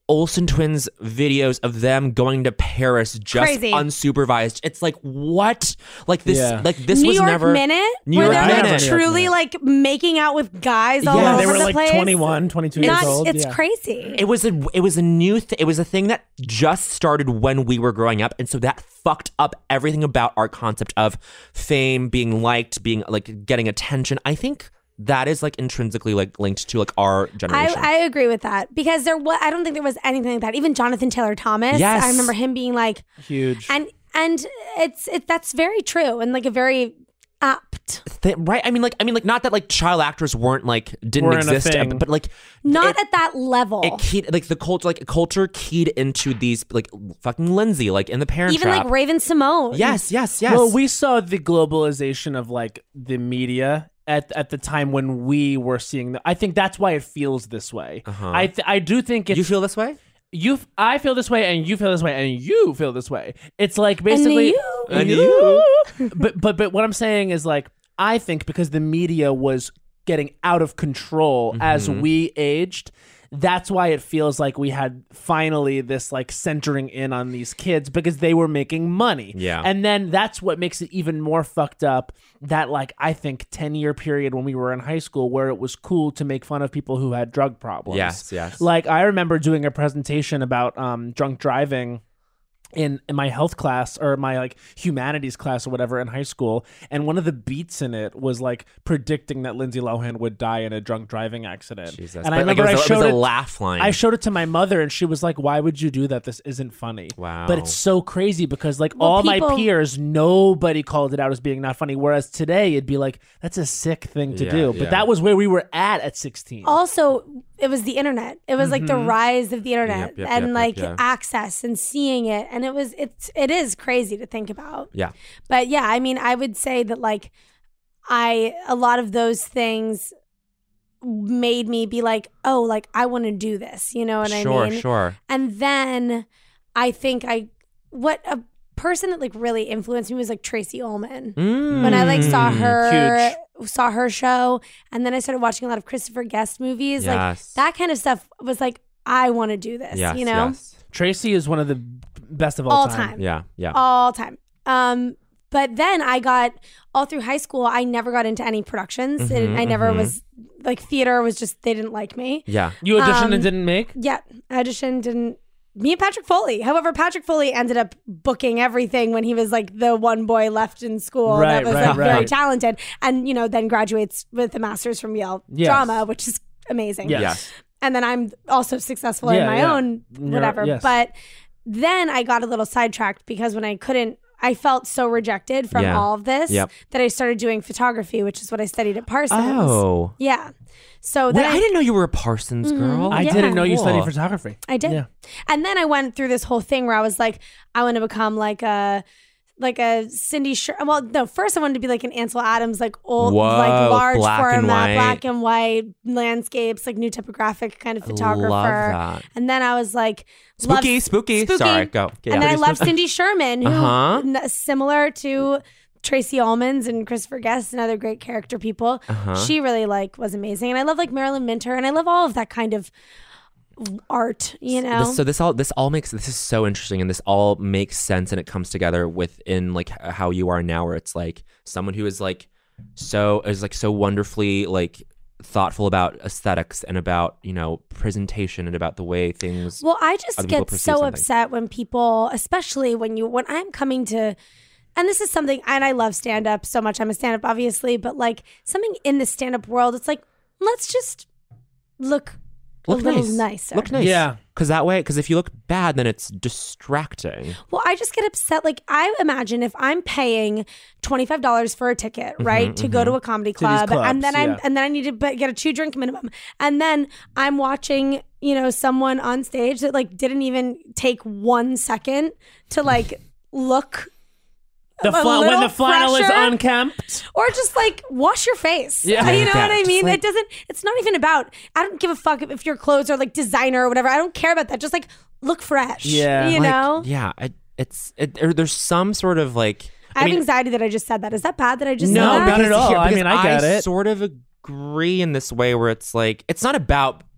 Olsen twins videos of them going to Paris just Crazy. unsupervised. It's like, what? Like this Yeah. like this New was York never Minute, New where York they're Minute. like truly like making out with guys all Yeah, over they were the like place. twenty-one, twenty-two years Not, old. it's yeah. crazy. It was a it was a new th- it was a thing that just started when we were growing up, and so that fucked up everything about our concept of fame, being liked, being like getting attention. I think that is like intrinsically like linked to like our I, generation. I agree with that because there was I don't think there was anything like that. Even Jonathan Taylor Thomas, Yes. I remember him being like, Huge. and and it's it that's very true and like a very apt, Th- right? I mean, like I mean, like not that like child actors weren't like didn't Weren't a exist, thing. but like not it- at that level. it keyed like the culture like culture keyed into these like fucking Lindsay like in the Parent Even Trap. like Raven Simone. yes, yes, yes. Well, we saw the globalization of like the media at at the time when we were seeing the, I think that's why it feels this way. Uh-huh. I th- I do think it's you feel this way? you f- I feel this way and you feel this way and you feel this way. It's like basically you. And you. but but but what I'm saying is like I think because the media was getting out of control as Mm-hmm. we aged, that's why it feels like we had finally this like centering in on these kids because they were making money. Yeah. And then that's what makes it even more fucked up that like I think ten year period when we were in high school where it was cool to make fun of people who had drug problems. Yes, yes. Like I remember doing a presentation about um, drunk driving in, in my health class or my like humanities class or whatever in high school, and one of the beats in it was like predicting that Lindsay Lohan would die in a drunk driving accident. Jesus. And But, I like, remember it was, I a- showed it was it. a laugh line. I showed it to my mother, and she was like, "Why would you do that? This isn't funny." Wow. But it's so crazy because like Well, all people- my peers, nobody called it out as being not funny. Whereas today, it'd be like, "That's a sick thing to Yeah, do." But yeah. that was where we were at at sixteen. Also, it was the internet. It was like the rise of the internet Yep, yep, and yep, yep, like yeah. access and seeing it, and it was it's it is crazy to think about. yeah. But yeah, I mean, I would say that like I a lot of those things made me be like, oh, like I want to do this. You know what Sure, I mean? sure. And then I think I what a person that like really influenced me was like Tracy Ullman. Mm. When I like saw Mm, her saw her show, and then I started watching a lot of Christopher Guest movies. Like Yes. that kind of stuff was like, I want to do this, Yes, you know? yes. Tracy is one of the best of all, All time. time. Yeah, yeah. All time. Um, but then I got all through high school, I never got into any productions. It- Mhm, I never mhm. was like theater was just they didn't like me. yeah. You auditioned Um, and didn't make? Yeah, audition didn't. Me and Patrick Foley. However, Patrick Foley ended up booking everything when he was like the one boy left in school Right, that was right, like very right. talented, and you know then graduates with a master's from Yale Yes. drama, which is amazing. Yes. Yes. And then I'm also successful in Yeah, my yeah. own You're- whatever. yes. But then I got a little sidetracked because when I couldn't. I felt so rejected from Yeah. all of this Yep. that I started doing photography, which is what I studied at Parsons. Oh. Yeah. So Wait, then I, I, didn't know you were a Parsons girl. I Yeah. didn't know you Cool. studied photography. I did. Yeah. And then I went through this whole thing where I was like, I want to become like a like a Cindy Sher- well no first I wanted to be like an Ansel Adams like old Whoa, like large black and format white. black and white landscapes like new typographic kind of photographer. Love that. And then I was like love- Spooky, spooky, spooky. Sorry, go. Yeah. And then I loved Cindy Sherman, who Uh-huh. n- similar to Tracy Ullman's and Christopher Guest and other great character people. Uh-huh. She really like was amazing, and I love like Marilyn Minter, and I love all of that kind of art. You know, This, so this all this all makes this is so interesting, and this all makes sense, and it comes together within like h- how you are now, where it's like someone who is like so is like so wonderfully like thoughtful about aesthetics and about you know presentation and about the way things. well, I just other people get perceive so something. upset when people, especially when you when I'm coming to. And this is something, and I love stand up so much. I'm a stand up, obviously, but like something in the stand up world, it's like, let's just look, Look a little nice. nicer. Look nice. Yeah. Because that way, because if you look bad, then it's distracting. Well, I just get upset. Like, I imagine if I'm paying twenty-five dollars for a ticket, right, to go to a comedy these club, and clubs, then I'm yeah. and then I need to b- get a two drink minimum, and then I'm watching, you know, someone on stage that like didn't even take one second to like look. The a fla- when little the flannel is fresher. unkempt. Or just like wash your face. Yeah. You know Yeah, what I just mean? like- it doesn't, it's not even about, I don't give a fuck if your clothes are like designer or whatever. I don't care about that. Just like look fresh. Yeah. You Like, know? Yeah. It, it's it, there, there's some sort of like. I have mean, anxiety that I just said that. Is that bad that I just No, said that? not at all. Here, I because mean, I get I it. sort of agree in this way where it's like it's not about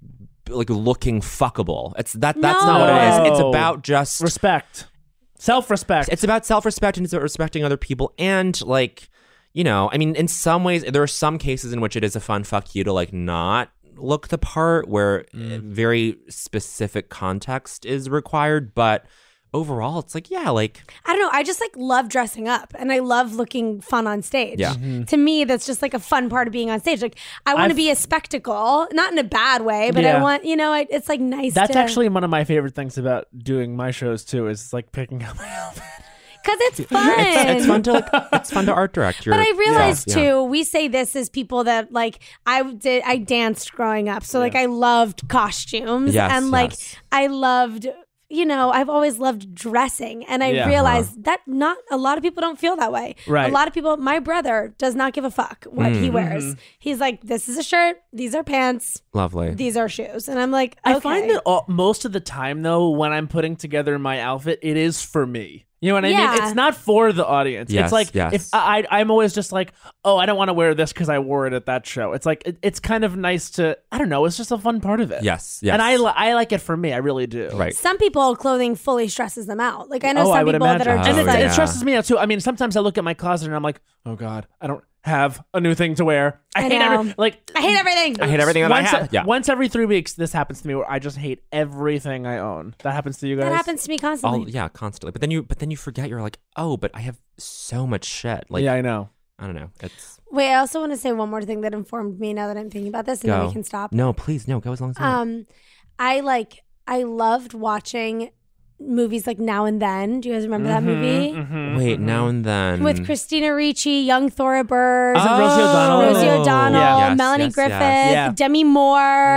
like looking fuckable. It's that that's not what it is. It's No. about just Respect. Self-respect. It's about self-respect and it's about respecting other people and like, you know, I mean, in some ways, there are some cases in which it is a fun fuck you to like not look the part where Mm. very specific context is required, but overall, it's like, yeah, like I don't know. I just like love dressing up and I love looking fun on stage. Yeah. Mm-hmm. To me, that's just like a fun part of being on stage. Like I want to I've- be a spectacle, not in a bad way, but I Yeah. want, you know, I, it's like nice. That's to, actually one of my favorite things about doing my shows too. Is like picking out my outfit. because it's fun. it's, it's fun to like it's fun to art direct your But I realized self, yeah. too, we say this as people that like I did, I danced growing up, so like I loved costumes Yes, and like yes. I loved. You know, I've always loved dressing, and I Yeah. realized that not a lot of people don't feel that way. Right. A lot of people. My brother does not give a fuck what Mm. he wears. Mm-hmm. He's like, "This is a shirt. These are pants. Lovely. These are shoes." And I'm like, okay. I find that all, most of the time, though, when I'm putting together my outfit, it is for me. You know what I Yeah. mean? It's not for the audience. Yes, it's like yes. if I, I, I'm always just like, oh, I don't want to wear this because I wore it at that show. It's like it, it's kind of nice to, I don't know. It's just a fun part of it. Yes, yes. And I, li- I like it for me. I really do. Right. some people clothing fully stresses them out. Like I know Oh, some I would people that imagine. are Oh, just and it, like, it yeah. stresses me out too. I mean, sometimes I look at my closet and I'm like, oh God, I don't have a new thing to wear. I, I hate know. every like. I hate everything. I hate everything that I once, have. Yeah. once every three weeks, this happens to me where I just hate everything I own. That happens to you guys. That happens to me constantly. All, yeah, constantly. But then you but then you forget you're like, oh, but I have so much shit. Like yeah, I know. I don't know. It's Wait, I also want to say one more thing that informed me now that I'm thinking about this, and go. then we can stop. No, please, no, go as long as you want. Um, I like I loved watching movies like Now and Then. Do you guys remember that movie? Mhm, Wait, mhm. now and then With Christina Ricci, Young Thora Bird, Is it Rosie O'Donnell? Rosie Oh, O'Donnell, yeah. Yes, Melanie yes, Griffith, yes. Yeah. Demi Moore,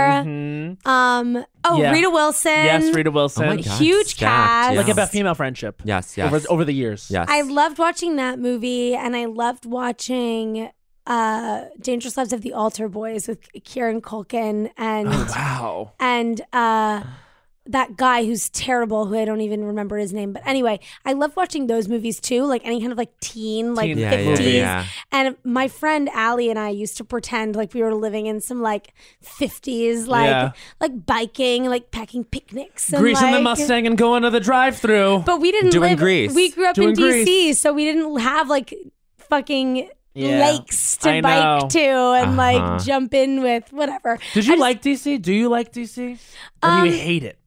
Mhm. um, oh Yeah. Rita Wilson. Yes, Rita Wilson. Oh my God, Huge stacked, cast. Like yes. about female friendship. Yes, yes. Over over the years. yes. I loved watching that movie, and I loved watching uh, Dangerous Lives of the Altar Boys with Kieran Culkin and Oh, wow. and uh, that guy who's terrible, who I don't even remember his name. But anyway, I love watching those movies too, like any kind of like teen, like Teen yeah, fifties. yeah, yeah. And my friend Allie and I used to pretend like we were living in some like fifties, like Yeah. like biking, like packing picnics, and, Greasing the like- Mustang and going to the drive-through. But we didn't Doing live. Grease. We grew up Doing in D C, Grease. so we didn't have like fucking. Yeah. Lakes to I bike know. to and Uh-huh. like jump in with whatever. Did you I just- like D C? Do you like D C? Or do you Um, hate it?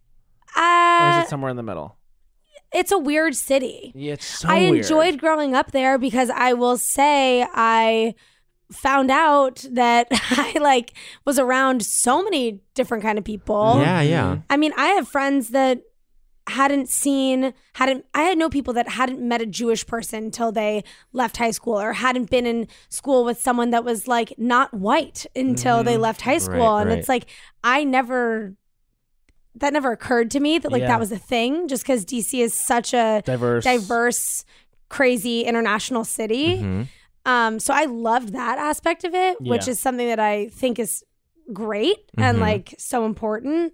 Or Uh, is it somewhere in the middle? it's a weird city. Yeah, it's so I weird. enjoyed growing up there because I will say I found out that I like was around so many different kind of people. Yeah, yeah. I mean, I have friends that hadn't seen hadn't I had no people that hadn't met a Jewish person till they left high school or hadn't been in school with someone that was like not white until they left high school. Right, and right. it's like I never that never occurred to me that like Yeah. that was a thing just because D C is such a Diverse. diverse, crazy international city. Mhm. Um, so I loved that aspect of it, which Yeah. is something that I think is great and Mhm. like so important.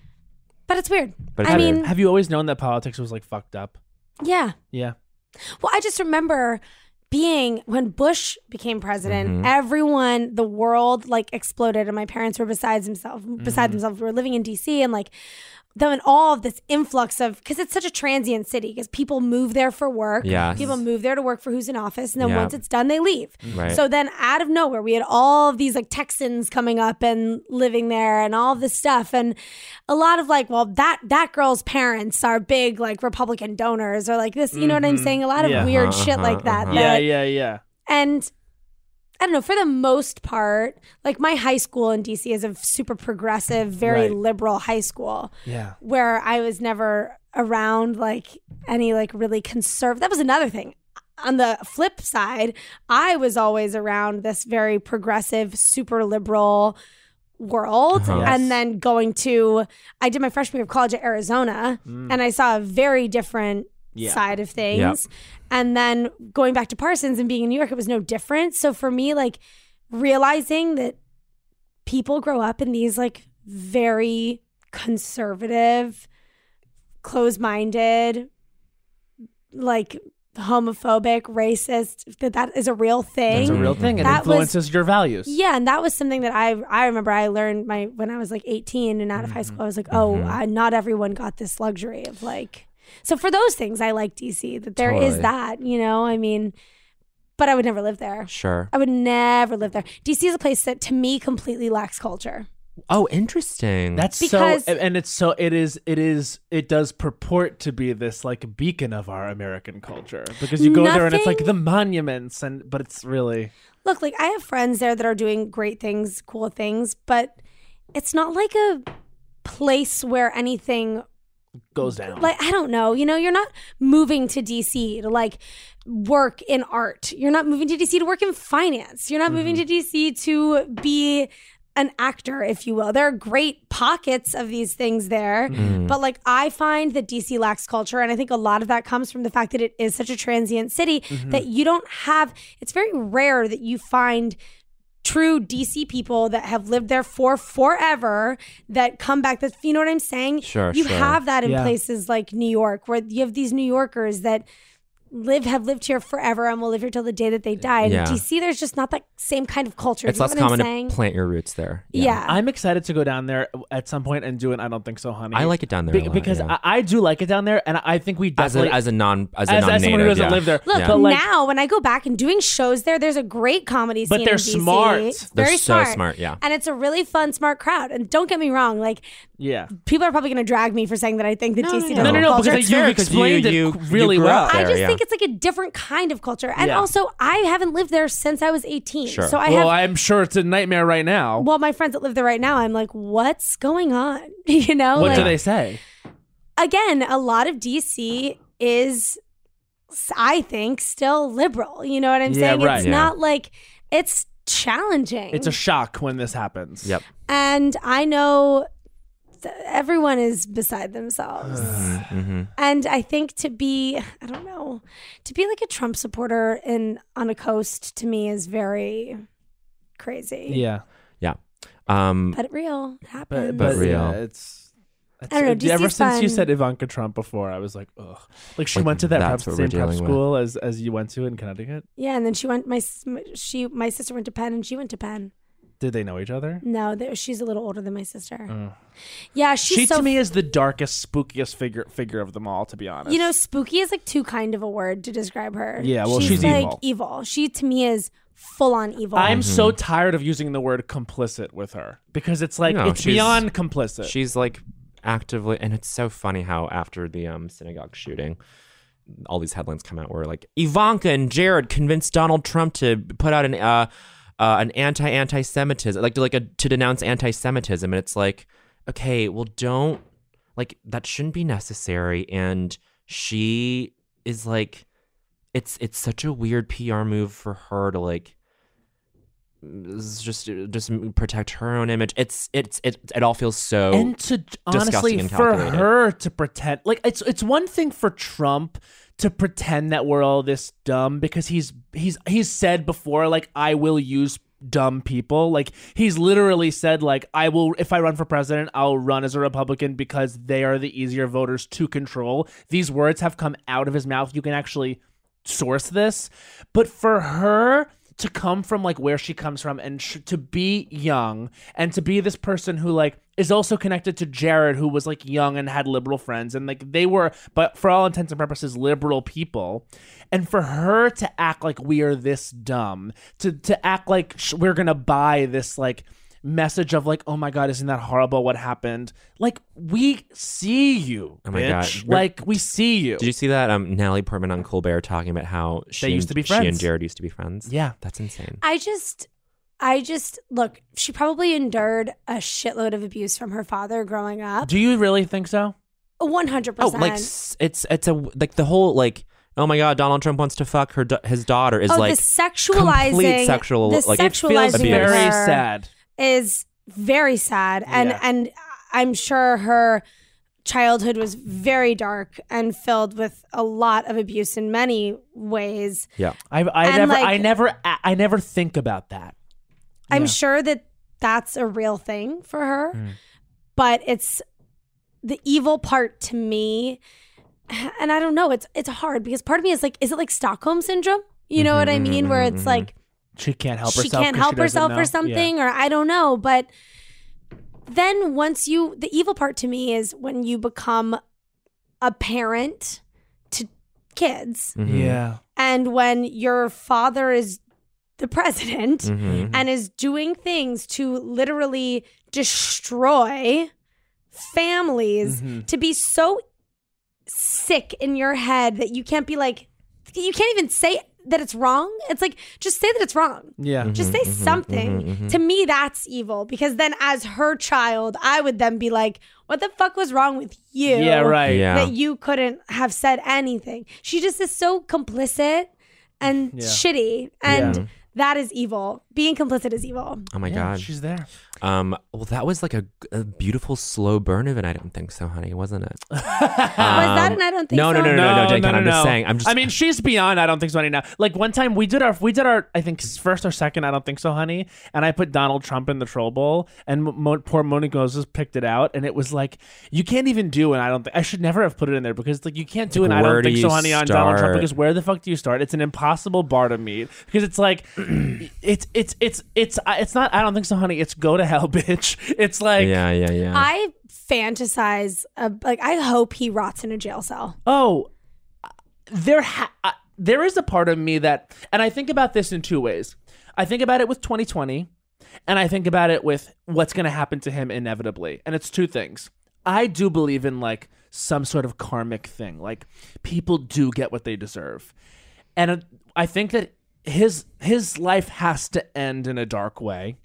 But it's weird. But I it's mean, weird. Have you always known that politics was like fucked up? yeah. Yeah. Well, I just remember being when Bush became president, Mhm. everyone, the world like exploded, and my parents were besides themselves. Besides Mm-hmm. themselves, we were living in D C, and like then all of this influx of because it's such a transient city because people move there for work. Yes. People move there to work for who's in office, and then Yeah. once it's done, they leave. Right. So then, out of nowhere, we had all of these like Texans coming up and living there, and all of this stuff, and a lot of like, well, that that girl's parents are big like Republican donors, or like this, you know what I'm saying? A lot of Yeah. weird Uh-huh, shit like uh-huh, that. uh-huh. Yeah, that- yeah, yeah. and I don't know, for the most part, like my high school in D C is a super progressive, very Right. liberal high school Yeah. where I was never around like any like really conservative. That was another thing. On the flip side, I was always around this very progressive, super liberal world. Uh-huh. Yes. And then going to, I did my freshman year of college at Arizona, and I saw a very different Yeah. side of things. And then going back to Parsons and being in New York, it was no different. So for me, like realizing that people grow up in these like very conservative, closed-minded, like homophobic, racist, that that is a real thing. It's a real thing. It That influences was- your values. Yeah, and that was something that I I remember I learned my when I was like eighteen and out of high school. I was like, oh, I, not everyone got this luxury of like. So for those things, I like D C. That there is Totally. that, you know. I mean, but I would never live there. Sure. I would never live there. D C is a place that to me completely lacks culture. Oh, interesting. That's Because- so, and it's so, it is, it is, it does purport to be this like beacon of our American culture because you go there and it's like Nothing- the monuments and, but it's really, Look, like I have friends there that are doing great things, cool things, but it's not like a place where anything goes down. like I don't know, you know, you're not moving to D C to like work in art. You're not moving to D C to work in finance. You're not moving to D C to be an actor, if you will. There are great pockets of these things there, but like I find that D C lacks culture, and I think a lot of that comes from the fact that it is such a transient city that you don't have. It's very rare that you find true D C people that have lived there for forever that come back. That you know what I'm saying? Sure, You sure. have that in Yeah. places like New York, where you have these New Yorkers that live have lived here forever and will live here till the day that they die. And Yeah. D C, there's just not that same kind of culture. It's Do you less know what common I'm saying? to plant your roots there. Yeah. I'm excited to go down there at some point and do an I Don't Think So, Honey. I like it down there Be- a lot, because yeah. I, I do like it down there, and I think we as definitely a as a non as a as, non as someone who doesn't live there. Look, Yeah. like- now when I go back and doing shows there, there's a great comedy But scene they're in D C. smart. They're Very so smart. smart, yeah. And it's a really fun, smart crowd. And don't get me wrong, like yeah. people are probably going to drag me for saying that I think that D C no, doesn't No, no, have no, culture. because It's you fair, 'cause explained you- it you- really you grew well. up I there, just yeah. think it's like a different kind of culture. And Yeah. also, I haven't lived there since I was eighteen. Sure. So I well, have, I'm sure it's a nightmare right now. well, my friends that live there right now, I'm like, what's going on? you know? what like, do they say? again, a lot of D C is, I think, still liberal. You know what I'm Yeah, saying? right. It's Yeah. not like, it's challenging. It's a shock when this happens. Yep. And I know th- everyone is beside themselves. Mm-hmm. And I think to be, I don't know, to be like a Trump supporter in on a coast to me is very crazy. Yeah. Yeah. Um, But real. It happens. But, but real. yeah, it's. it's I don't know, D C's ever since you fun. said Ivanka Trump before, I was like, ugh. Like she Like, went to that prep, that's what same we're prep dealing with. school as as you went to in Connecticut. Yeah, and then she went. My s- she my sister went to Penn, and she went to Penn. Did they know each other? No, they, she's a little older than my sister. Oh. Yeah, she's She so. to me is the darkest, spookiest figure figure of them all. To be honest, you know, spooky is like too kind of a word to describe her. Yeah, well, she's, she's like evil. evil. She to me is full on evil. I'm so Mm-hmm. tired of using the word complicit with her because it's like No, it's she's- beyond complicit. she's like actively, and it's so funny how after the um, synagogue shooting, all these headlines come out where like Ivanka and Jared convinced Donald Trump to put out an uh, uh an anti anti Semitism, like to like a to denounce anti Semitism, and it's like, okay, well, don't like that shouldn't be necessary, and she is like, it's it's such a weird P R move for her to like. s- Just, just protect her own image. It's, it's, it, it all feels so. and to honestly and for calculated. her to pretend like it's it's one thing for Trump to pretend that we're all this dumb because he's he's he's said before like I will use dumb people. Like he's literally said like I will if I run for president I'll run as a Republican because they are the easier voters to control. These words have come out of his mouth. You can actually source this. But for her to come from like where she comes from and sh- to be young and to be this person who like is also connected to Jared, who was like young and had liberal friends and like they were, but for all intents and purposes, liberal people. And for her to act like we are this dumb, to to act like sh- we're gonna buy this like message of like, oh my God, isn't that horrible what happened? Like we see you, Oh my bitch. God. Like we see you. Did you see that? Um, Natalie Portman on Colbert talking about how she used and, to be She and friends. Jared used to be friends. Yeah. That's insane. I just, I just look. She probably endured a shitload of abuse from her father growing up. Do you really think so? One hundred Oh, percent. like s- it's it's a like the whole like oh my God, Donald Trump wants to fuck her da- his daughter is oh, like the sexualizing, complete sexual- the like, it It feels sexualizing abuse. of very her sad. is very sad, and Yeah. and I'm sure her childhood was very dark and filled with a lot of abuse in many ways. yeah. I I And, never like- I never I never think about that. I'm Yeah. sure that that's a real thing for her, Mm. but it's the evil part to me and I don't know, it's it's hard because part of me is like, is it like Stockholm syndrome? You know what I mean? Where it's like she can't help herself. She can't 'cause help she doesn't herself know. or something, Yeah. or I don't know. But then once you, the evil part to me is when you become a parent to kids, Mhm. Yeah. and when your father is the president Mhm. and is doing things to literally destroy families, Mm-hmm. to be so sick in your head that you can't be like, you can't even say that it's wrong. It's like, just say that it's wrong. Yeah. Just say something. To me, that's evil, because then as her child, I would then be like, what the fuck was wrong with you? Yeah, right. Yeah. That you couldn't have said anything. She just is so complicit and Yeah. shitty. And Yeah. that is evil. Being complicit is evil. Oh my Yeah, god. she's there. Um. Well, that was like a, a beautiful slow burn of it. I don't think so, honey. Wasn't it? Was that an I don't think no, so? no, no, no, no, Jen, I'm just saying. I'm just. I mean, she's beyond. I don't think so, honey. Now, like one time we did our, we did our, I think first or second. I don't think so, honey. And I put Donald Trump in the troll bowl, and Mo- poor Monique Moses picked it out, and it was like you can't even do. And I don't think I should never have put it in there because like you can't do. Like, And I where don't do think so, you honey, on Donald Trump start? because where the fuck do you start? It's an impossible bar to meet because it's like, it's it's it's it's it's not. I don't think so, honey. It's go to hell, bitch. It's like. yeah, yeah, yeah. I fantasize, uh, like, I hope he rots in a jail cell. Oh, there ha- uh, there is a part of me that, and I think about this in two ways. I think about it with twenty twenty, and I think about it with what's going to happen to him inevitably. And it's two things. I do believe in like some sort of karmic thing. Like people do get what they deserve. And uh, I think that his his life has to end in a dark way.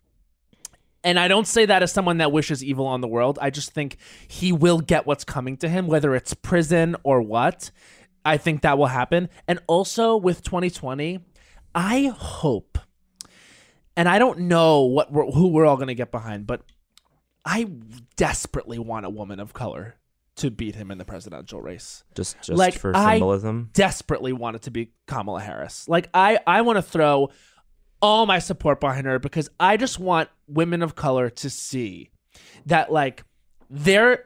And I don't say that as someone that wishes evil on the world. I just think he will get what's coming to him, whether it's prison or what. I think that will happen. And also with twenty twenty, I hope, and I don't know what we're, who we're all going to get behind, but I desperately want a woman of color to beat him in the presidential race. just, just like, for I- symbolism. Desperately want it to be Kamala Harris. Like I, I want to throw all my support behind her because I just want women of color to see that like their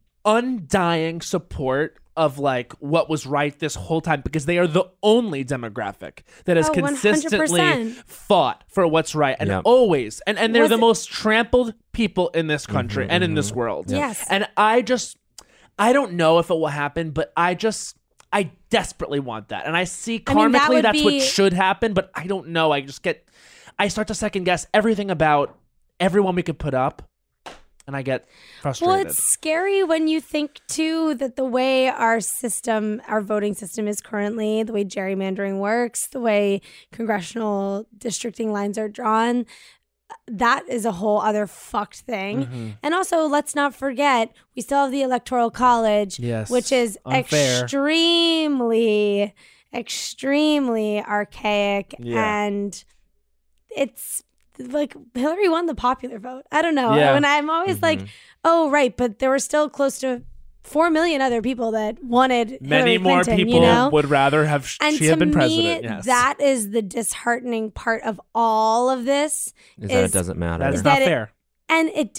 undying support of like what was right this whole time, because they are the only demographic that has Oh, consistently one hundred percent. fought for what's right and Yep. always and, and they're Was the it- most trampled people in this country and in this world. Yes. And I just I don't know if it will happen, but I just I desperately want that. And I see I mean, that karmically would that's be- what should happen, but I don't know. I just get I start to second guess everything about everyone we could put up, and I get frustrated. Well, it's scary when you think too that the way our system, our voting system is currently, the way gerrymandering works, the way congressional districting lines are drawn, that is a whole other fucked thing. Mm-hmm. And also, let's not forget, we still have the Electoral College, Yes. which is Unfair. extremely, extremely archaic, Yeah. and it's like Hillary won the popular vote. I don't know. Yeah. And I'm always like, oh, right. But there were still close to four million other people that wanted Many Hillary more Clinton, people you know? would rather have sh- And she to have been me, president. Yes. that is the disheartening part of all of this. Is that it is- doesn't matter. that is that not it- fair. And it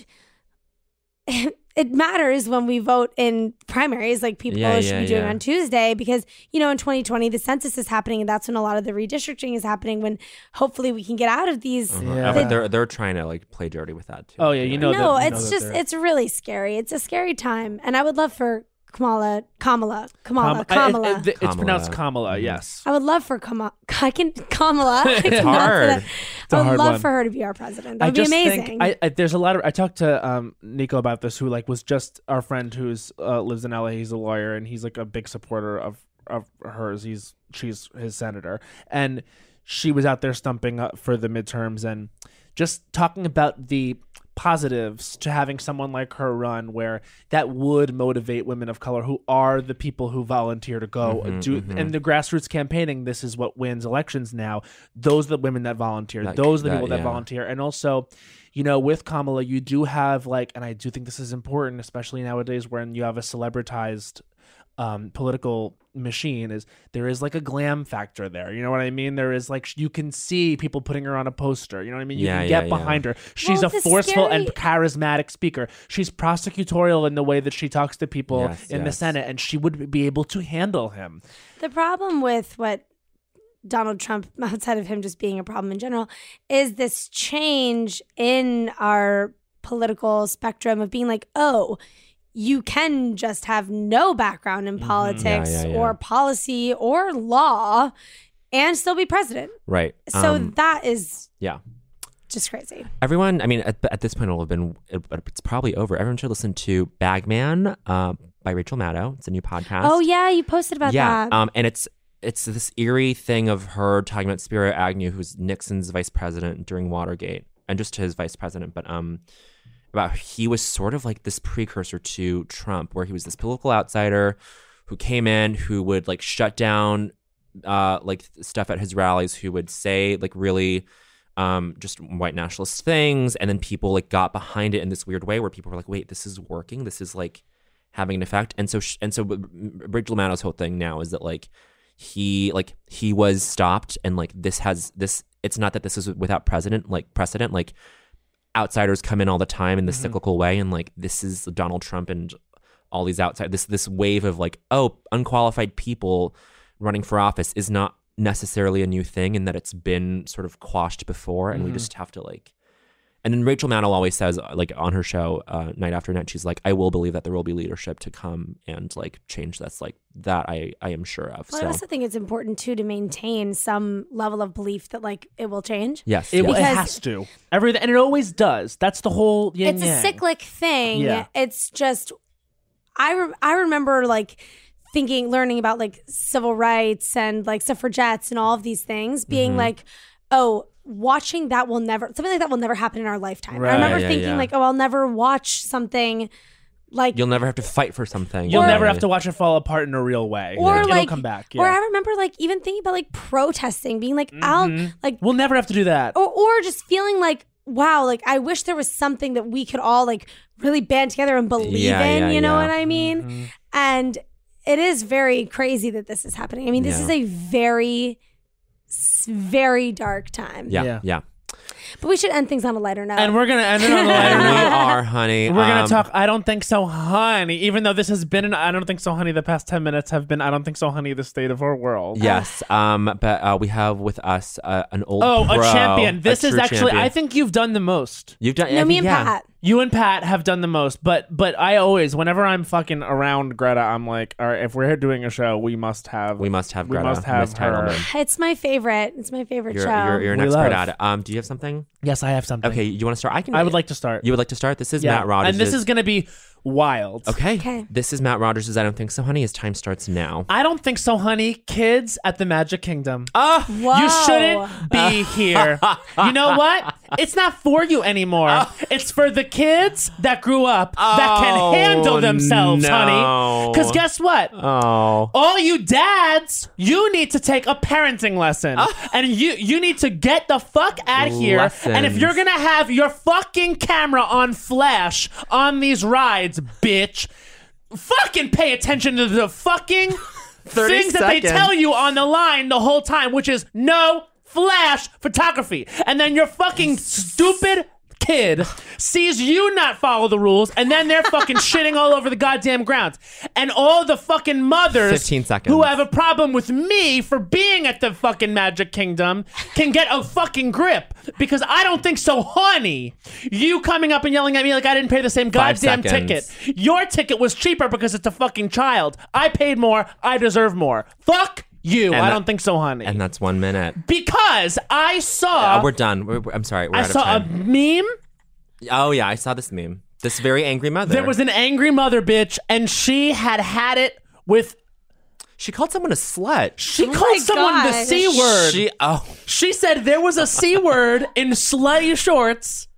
it matters when we vote in primaries, like people Yeah, should yeah, be doing yeah. on Tuesday, because, you know, in twenty twenty, the census is happening, and that's when a lot of the redistricting is happening, when hopefully we can get out of these. Uh-huh. Yeah. But they're they're trying to like play dirty with that too. Oh, yeah, you know no, that- you know it's that just, they're- it's really scary. It's a scary time. And I would love for Kamala, Kamala, Kamala, Kam- I- it- Kamala. it- it's Kamala. pronounced Kamala, Mhm. yes. I would love for Kamala. I can Kamala. I It's cannot say hard. that. It's a I would hard love one. for her to be our president. That I would be just amazing. think I, I, there's a lot of. I talked to um, Nico about this, who like was just our friend who's uh, lives in L A. He's a lawyer, and he's like a big supporter of of hers. He's she's his senator, and she was out there stumping up for the midterms and just talking about the positives to having someone like her run, where that would motivate women of color who are the people who volunteer to go Mhm, do mhm. and the grassroots campaigning. This is what wins elections now. Those are the women that volunteer. That- Those are the that- people that yeah. volunteer. And also, you know, with Kamala, you do have like, and I do think this is important, especially nowadays when you have a celebritized um, political machine is there is like a glam factor there. You know what I mean? There is like you can see people putting her on a poster. You know what I mean? You Yeah, can yeah, get yeah. behind her. She's Well, a the forceful and scary- charismatic speaker. She's prosecutorial in the way that she talks to people Yes, in the yes. Senate, and she would be able to handle him. The problem with what Donald Trump, outside of him just being a problem in general, is this change in our political spectrum of being like, oh, you can just have no background in politics Yeah, yeah, yeah. or policy or law and still be president. Right. So Um, that is yeah. just crazy. Everyone, I mean, at, at this point, it'll have been, it, it's probably over. Everyone should listen to Bagman uh, by Rachel Maddow. It's a new podcast. Oh, yeah, you posted about yeah. that. Um, and it's it's this eerie thing of her talking about Spiro Agnew, who's Nixon's vice president during Watergate, and just his vice president, but um, about he was sort of like this precursor to Trump, where he was this political outsider who came in, who would like shut down uh, like stuff at his rallies, who would say like really um, just white nationalist things, and then people like got behind it in this weird way where people were like, wait, this is working, this is like having an effect. And so sh- and so Rachel Maddow's whole thing now is that like he like he was stopped, and like this has this it's not that this is without precedent like precedent like outsiders come in all the time in this Mhm. cyclical way, and like this is Donald Trump and all these outside this this wave of like, oh, unqualified people running for office is not necessarily a new thing, and that it's been sort of quashed before, and Mhm. we just have to like. And then Rachel Maddow always says, like on her show, uh, Night After Night, she's like, I will believe that there will be leadership to come and like change this. Like that, I I am sure of. Well, I So also think it's important too to maintain some level of belief that like it will change. yes, It, yes. it Because- has to. Everything, and it always does. That's the whole yin It's a yang. cyclic thing. Yeah. It's just I re- I remember like thinking, learning about like civil rights and like suffragettes and all of these things, being Mhm. like, oh, watching that will never something like that will never happen in our lifetime. Right. I remember Yeah, yeah, thinking yeah. like, oh, I'll never watch something like You'll never have to fight for something. You'll Or- never have to watch it fall apart in a real way. Or It'll like- come back. Or Yeah. I remember like even thinking about like protesting, being like, I'll Mhm. like We'll never have to do that. or or just feeling like, wow, like I wish there was something that we could all like really band together and believe Yeah, in, yeah, you know yeah. what I mean? Mhm. And it is very crazy that this is happening. I mean, this Yeah. is a very s- very dark time. Yeah, Yeah. yeah. But we should end things on a lighter note. And we're gonna end it on the And we lighter note. are, honey. We're gonna Um, talk. I don't think so, honey. Even though this has been an I don't think so, honey. The past ten minutes have been I don't think so, honey. The state of our world. Yes, um, but uh, we have with us uh, an old Oh, pro, a champion. This a is true actually. champion. I think you've done the most. You've done. no, I me think- and yeah. Pat. You and Pat have done the most, but but I always, whenever I'm fucking around Greta, I'm like, all right, if we're here doing a show, we must have. We must have We Greta. must have Miss Titleman. her. It's my favorite. It's my favorite You're, show. you're, you're an We expert love. at it. Um, do you have something? Yes, I have something. Okay, you want to start? I can. I would like to start. You would like to start? This is yeah. Matt Rogers. and this is gonna be wild. okay. Okay. This is Matt Rogers' I Don't Think So, Honey. His time starts now. I don't think so, honey. Kids at the Magic Kingdom. Oh, Whoa. You shouldn't be here. You know what? It's not for you anymore. It's for the kids that grew up that can Oh, handle themselves, no. honey. Because guess what? oh. All you dads, you need to take a parenting lesson. And you you need to get the fuck out of here. And if Lessons. you're going to have your fucking camera on flash on these rides, bitch, fucking pay attention to the fucking thirty things that they seconds. tell you on the line the whole time, which is no flash photography. And then your fucking stupid kid sees you not follow the rules, and then they're fucking shitting all over the goddamn grounds. And all the fucking mothers fifteen seconds. who have a problem with me for being at the fucking Magic Kingdom can get a fucking grip, because I don't think so, honey. You coming up and yelling at me like I didn't pay the same Five goddamn seconds. ticket. Your ticket was cheaper because it's a fucking child. I paid more. I deserve more. Fuck you. And I that- don't think so, honey. And that's one minute. Because I saw Uh, we're done. We're, we're- I'm sorry. We're I out saw of a time. meme. Oh yeah, I saw this meme. This very angry mother. There was an angry mother bitch, and she had had it with. She called someone a slut. She Oh my called someone the God. C word. She, She. Oh. said there was a C word in slutty shorts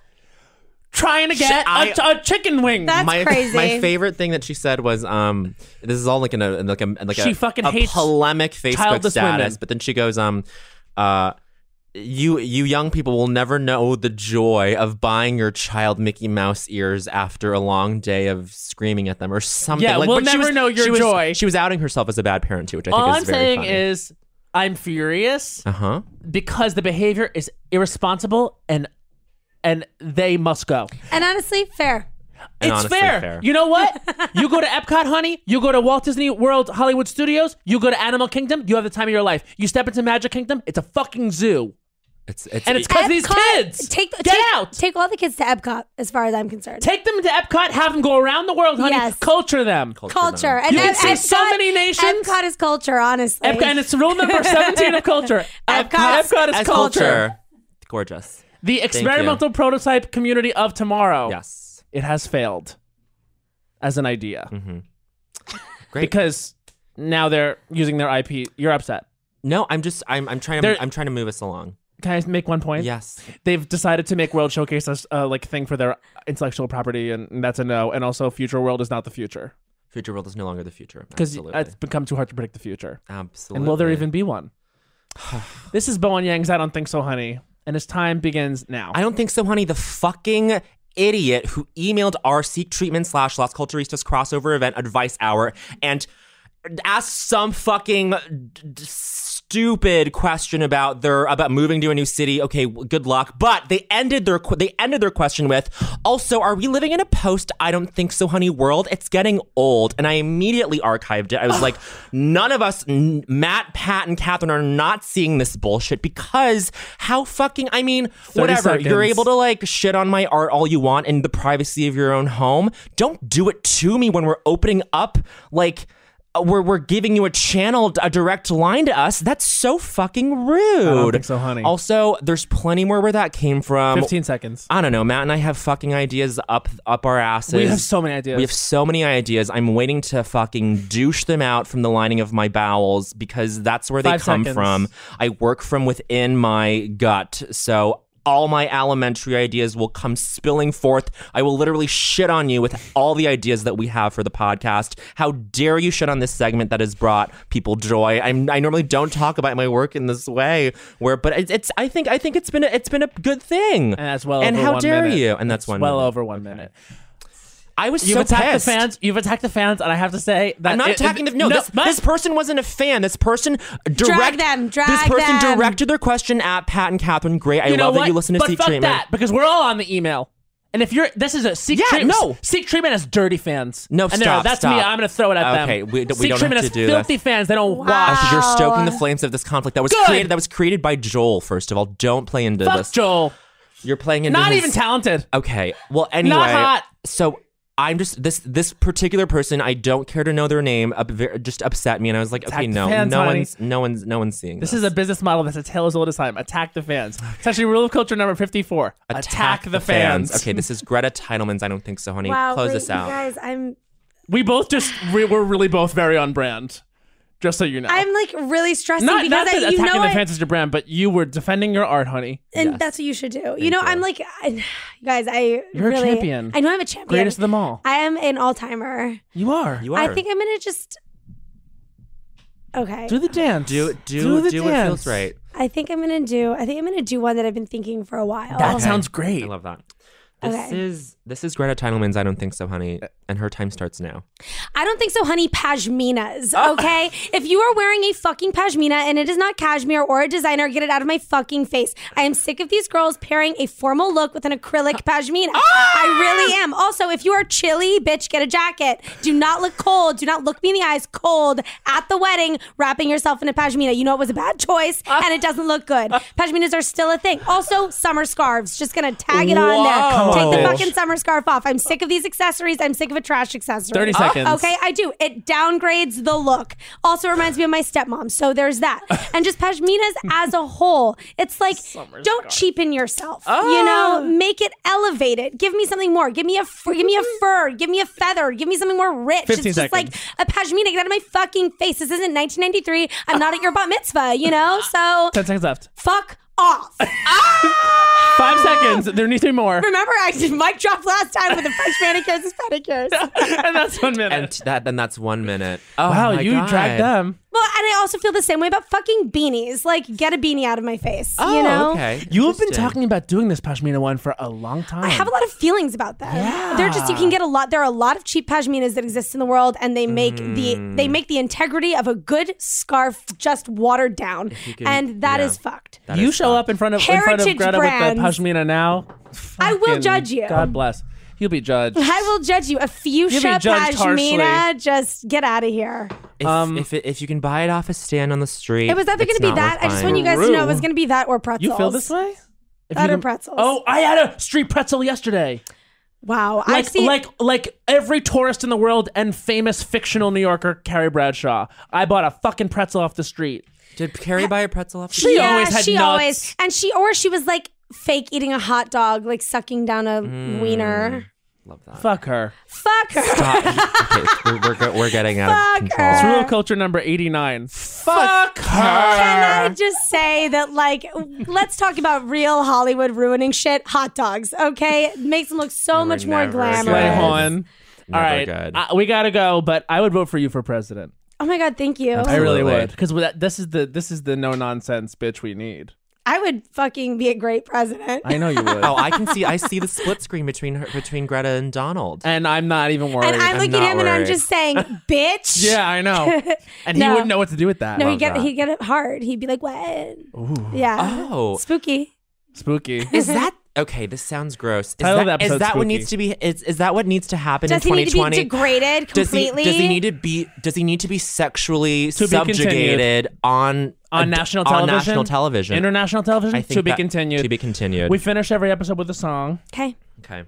trying to get I- a, a chicken wing. That's my, crazy. My favorite thing that she said was, um, this is all like in a in like a like She a, fucking a hates polemic Facebook childless status, women. but then she goes, um, uh, you you young people will never know the joy of buying your child Mickey Mouse ears after a long day of screaming at them or something. Yeah, like, we'll but she never was- know your she was- joy. She was outing herself as a bad parent too, which I All think I'm is very saying funny. is I'm furious uh huh. because the behavior is irresponsible and and they must go. And honestly, fair. And It's honestly, fair. fair. You know what? You go to Epcot, honey. You go to Walt Disney World Hollywood Studios. You go to Animal Kingdom. You have the time of your life. You step into Magic Kingdom. It's a fucking zoo. It's it's And it's because these Epcot- kids. Take, Get take, out. Take all the kids to Epcot, as far as I'm concerned. Take them to Epcot. Have them go around the world, honey. Yes. Culture them. culture. And You can Ep- see so Epcot- many nations. Epcot is culture, honestly. Epcot, and it's rule number seventeen of culture. Ep- Epcot- Epcot is As culture. Gorgeous. The experimental prototype community of tomorrow. Yes. It has failed as an idea. Mm-hmm. Great. Because now they're using their I P. You're upset. No, I'm just I'm I'm trying There- to I'm trying to move us along. Can I make one point? Yes. They've decided to make World Showcase a uh, like thing for their intellectual property, and that's a no. And also, Future World is not the future Future world is no longer the future. because Absolutely. it's become too hard to predict the future. Absolutely. And will there even be one? This is Bowen Yang's I Don't Think So, Honey, and his time begins now. I don't think so, honey. The fucking idiot who emailed our Seek Treatment slash Las Culturistas crossover event advice hour and asked some fucking d- d- stupid question about their about moving to a new city. Okay, w- good luck. But they ended their qu- they ended their question with, also, are we living in a post I don't think so, honey world? It's getting old. And I immediately archived it. I was like, none of us, n- Matt, Pat, and Catherine are not seeing this bullshit because how fucking, I mean, whatever. seconds. You're able to like shit on my art all you want in the privacy of your own home. Don't do it to me when we're opening up like uh, we're we're giving you a channel, a direct line to us. That's so fucking rude. I don't think so, honey. Also, there's plenty more where that came from. Fifteen seconds. I don't know. Matt and I have fucking ideas up up our asses. We have so many ideas. We have so many ideas. I'm waiting to fucking douche them out from the lining of my bowels because that's where they Five come seconds. from. I work from within my gut. So all my alimentary ideas will come spilling forth. I will literally shit on you with all the ideas that we have for the podcast. How dare you shit on this segment that has brought people joy? I'm, I normally don't talk about my work in this way, where, but it's, it's I think I think it's been a, it's been a good thing. And that's well And over how one dare minute. you? And that's It's one well minute. over one minute. I was You've so attacked pissed. the fans. You've attacked the fans, and I have to say that I'm not it- attacking it- the no. this, but- this person wasn't a fan. This person direct them, drag This person them. directed their question at Pat and Catherine. Great. I you know love what? that you listen to but Seek fuck Treatment. that, because we're all on the email. And if you're, this is a Seek Yeah, Treatment. no. Seek Treatment has dirty fans. No, and stop, they're- That's stop. me. I'm going to throw it at them. Okay, we- we Seek don't Treatment have to has do filthy this. fans. They don't Wow. watch. You're Wow. stoking the flames of this conflict that was Good. created. That was created by Joel. First of all, don't play into Fuck this. Joel. You're playing into Not his- even talented. Okay. Well, anyway. Not hot. So I'm just this this particular person. I don't care to know their name. Up, ver- just upset me, and I was like, Attack okay, the no, fans, no honey. one's no one's no one's seeing This this. is a business model that's a tale as old as time. Attack the fans. It's actually rule of culture number fifty-four. Attack, the, fans. Okay, this is Greta Titleman's. I don't think so, honey. Wow, Close wait, this out. You guys, I'm We both just, we, we're really both very on brand. Just so you know. I'm like really stressing not, because not I, that you attacking know the I, fans is your brand, but you were defending your art, honey. and Yes. that's what you should do. Thank you know, you. I'm like, I, you guys, I You're a really, champion. I know I'm a champion. Greatest of them all. I am an all timer. You are. You are. I think I'm gonna just. Okay. Do the dance. do do the do what dance. feels right. I think I'm gonna do. I think I'm gonna do one that I've been thinking for a while. That Okay. sounds great. I love that. This Okay. is this is Greta Titleman's. I don't think so, honey, and her time starts now. I don't think so, honey. Pashminas, Oh. okay? If you are wearing a fucking pashmina and it is not cashmere or a designer, get it out of my fucking face. I am sick of these girls pairing a formal look with an acrylic pashmina. I really am. Also, if you are chilly, bitch, get a jacket. Do not look cold. Do not look me in the eyes cold at the wedding wrapping yourself in a pashmina. You know it was a bad choice and it doesn't look good. Pashminas are still a thing. Also, summer scarves. Just gonna tag it on Whoa. there. Come Take on, the bitch. fucking summer scarf off. I'm sick of these accessories. I'm sick of a trash accessory. thirty seconds. Okay, I do. It downgrades the look. Also reminds me of my stepmom. So there's that. And just pashminas as a whole. It's like, don't cheapen yourself. You know, make it elevated. Give me something more. Give me a fur, give me a fur. Give me a feather. Give me something more rich. fifteen it's just seconds. like a pashmina. Get out of my fucking face. This isn't nineteen ninety-three. I'm not at your bat mitzvah, you know? So Ten seconds left. fuck off. Five seconds. There needs to be more. Remember, I did mic drop last time with the French manicures and pedicures. And that's one minute. And that then that's one minute. Oh wow, my you God. dragged them. Well, and I also feel the same way about fucking beanies. Like, get a beanie out of my face. Oh, you know? okay. You have been Interesting. talking about doing this pashmina one for a long time. I have a lot of feelings about them. Yeah. They're just you can get a lot. There are a lot of cheap pashminas that exist in the world, and they make the they make the integrity of a good scarf just watered down, can- and that is yeah. fucked. That you is show fucked. up in front of in front of Heritage Greta brands. with the pashmina now. I will Fucking judge you. God bless. You'll be judged. I will judge you. A You'll fuchsia be judged pashmina, harshly. just get out of here. If, Um, if, it, if you can buy it off a stand on the street, It was either it's going to be not that. worth I just buying. want you guys to know it was Rue. going to be that or pretzels. You feel this way? If That you or can- pretzels. Oh, I had a street pretzel yesterday. Wow. I Like, see. like, like every tourist in the world and famous fictional New Yorker, Carrie Bradshaw. I bought a fucking pretzel off the street. Did Carrie buy a pretzel off the She yeah, always had she nuts. always, and she or she was like fake eating a hot dog, like sucking down a Mm. wiener. Love that. Fuck her. Fuck her. Stop. Okay, we're, we're, go- we're getting out Fuck of control. her. It's real culture number eighty-nine. Fuck her. Can I just say that, like, let's talk about real Hollywood ruining shit? Hot dogs, okay? It makes them look so They were much more never glamorous. good. Slay Horn. All Never right, good. uh, we gotta go, but I would vote for you for president. Oh my god, thank you. I really Absolutely. would, because this is the this is the no nonsense bitch we need. I would fucking be a great president. I know you would. Oh, I can see. I see the split screen between her, between Greta and Donald. And I'm not even worried. and I'm I'm looking at not him and I'm worried. just saying, bitch. yeah, I know. And he No. wouldn't know what to do with that. No, he'd Love get that. he'd get it hard. He'd be like, what? Yeah. Oh, Spooky. Spooky. is that okay? This sounds gross. Is Title of the that, is episode, that what Spooky. needs to be? Is, is that what needs to happen Does in he need twenty to be twenty? degraded Does he, completely? does he need to be? Does he need to be sexually To be subjugated on on a- national on television, national television? international television. I think to be that- continued. To be continued. We finish every episode with a song. Okay. okay.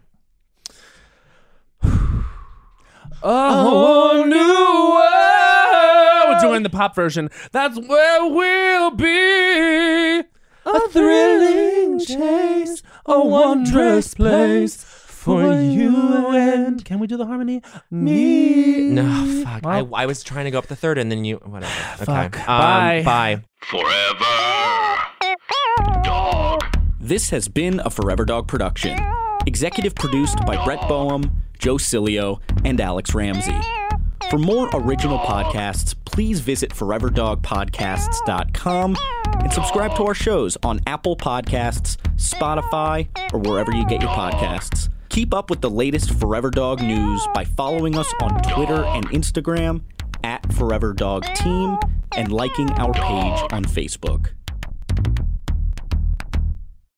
A whole new world. We're doing the pop version. That's where we'll be. A thrilling chase, a wondrous place for you and. Can we do the harmony? Me. No, fuck. I, Well- I was trying to go up the third, and then you whatever. Okay. Fuck. Um, Bye. Bye. Forever. Dog. This has been a Forever Dog production. Executive produced by Brett Boehm, Joe Cilio, and Alex Ramsey. For more original podcasts, please visit forever dog podcasts dot com and subscribe to our shows on Apple Podcasts, Spotify, or wherever you get your podcasts. Keep up with the latest Forever Dog news by following us on Twitter and Instagram at Forever Dog Team and liking our page on Facebook.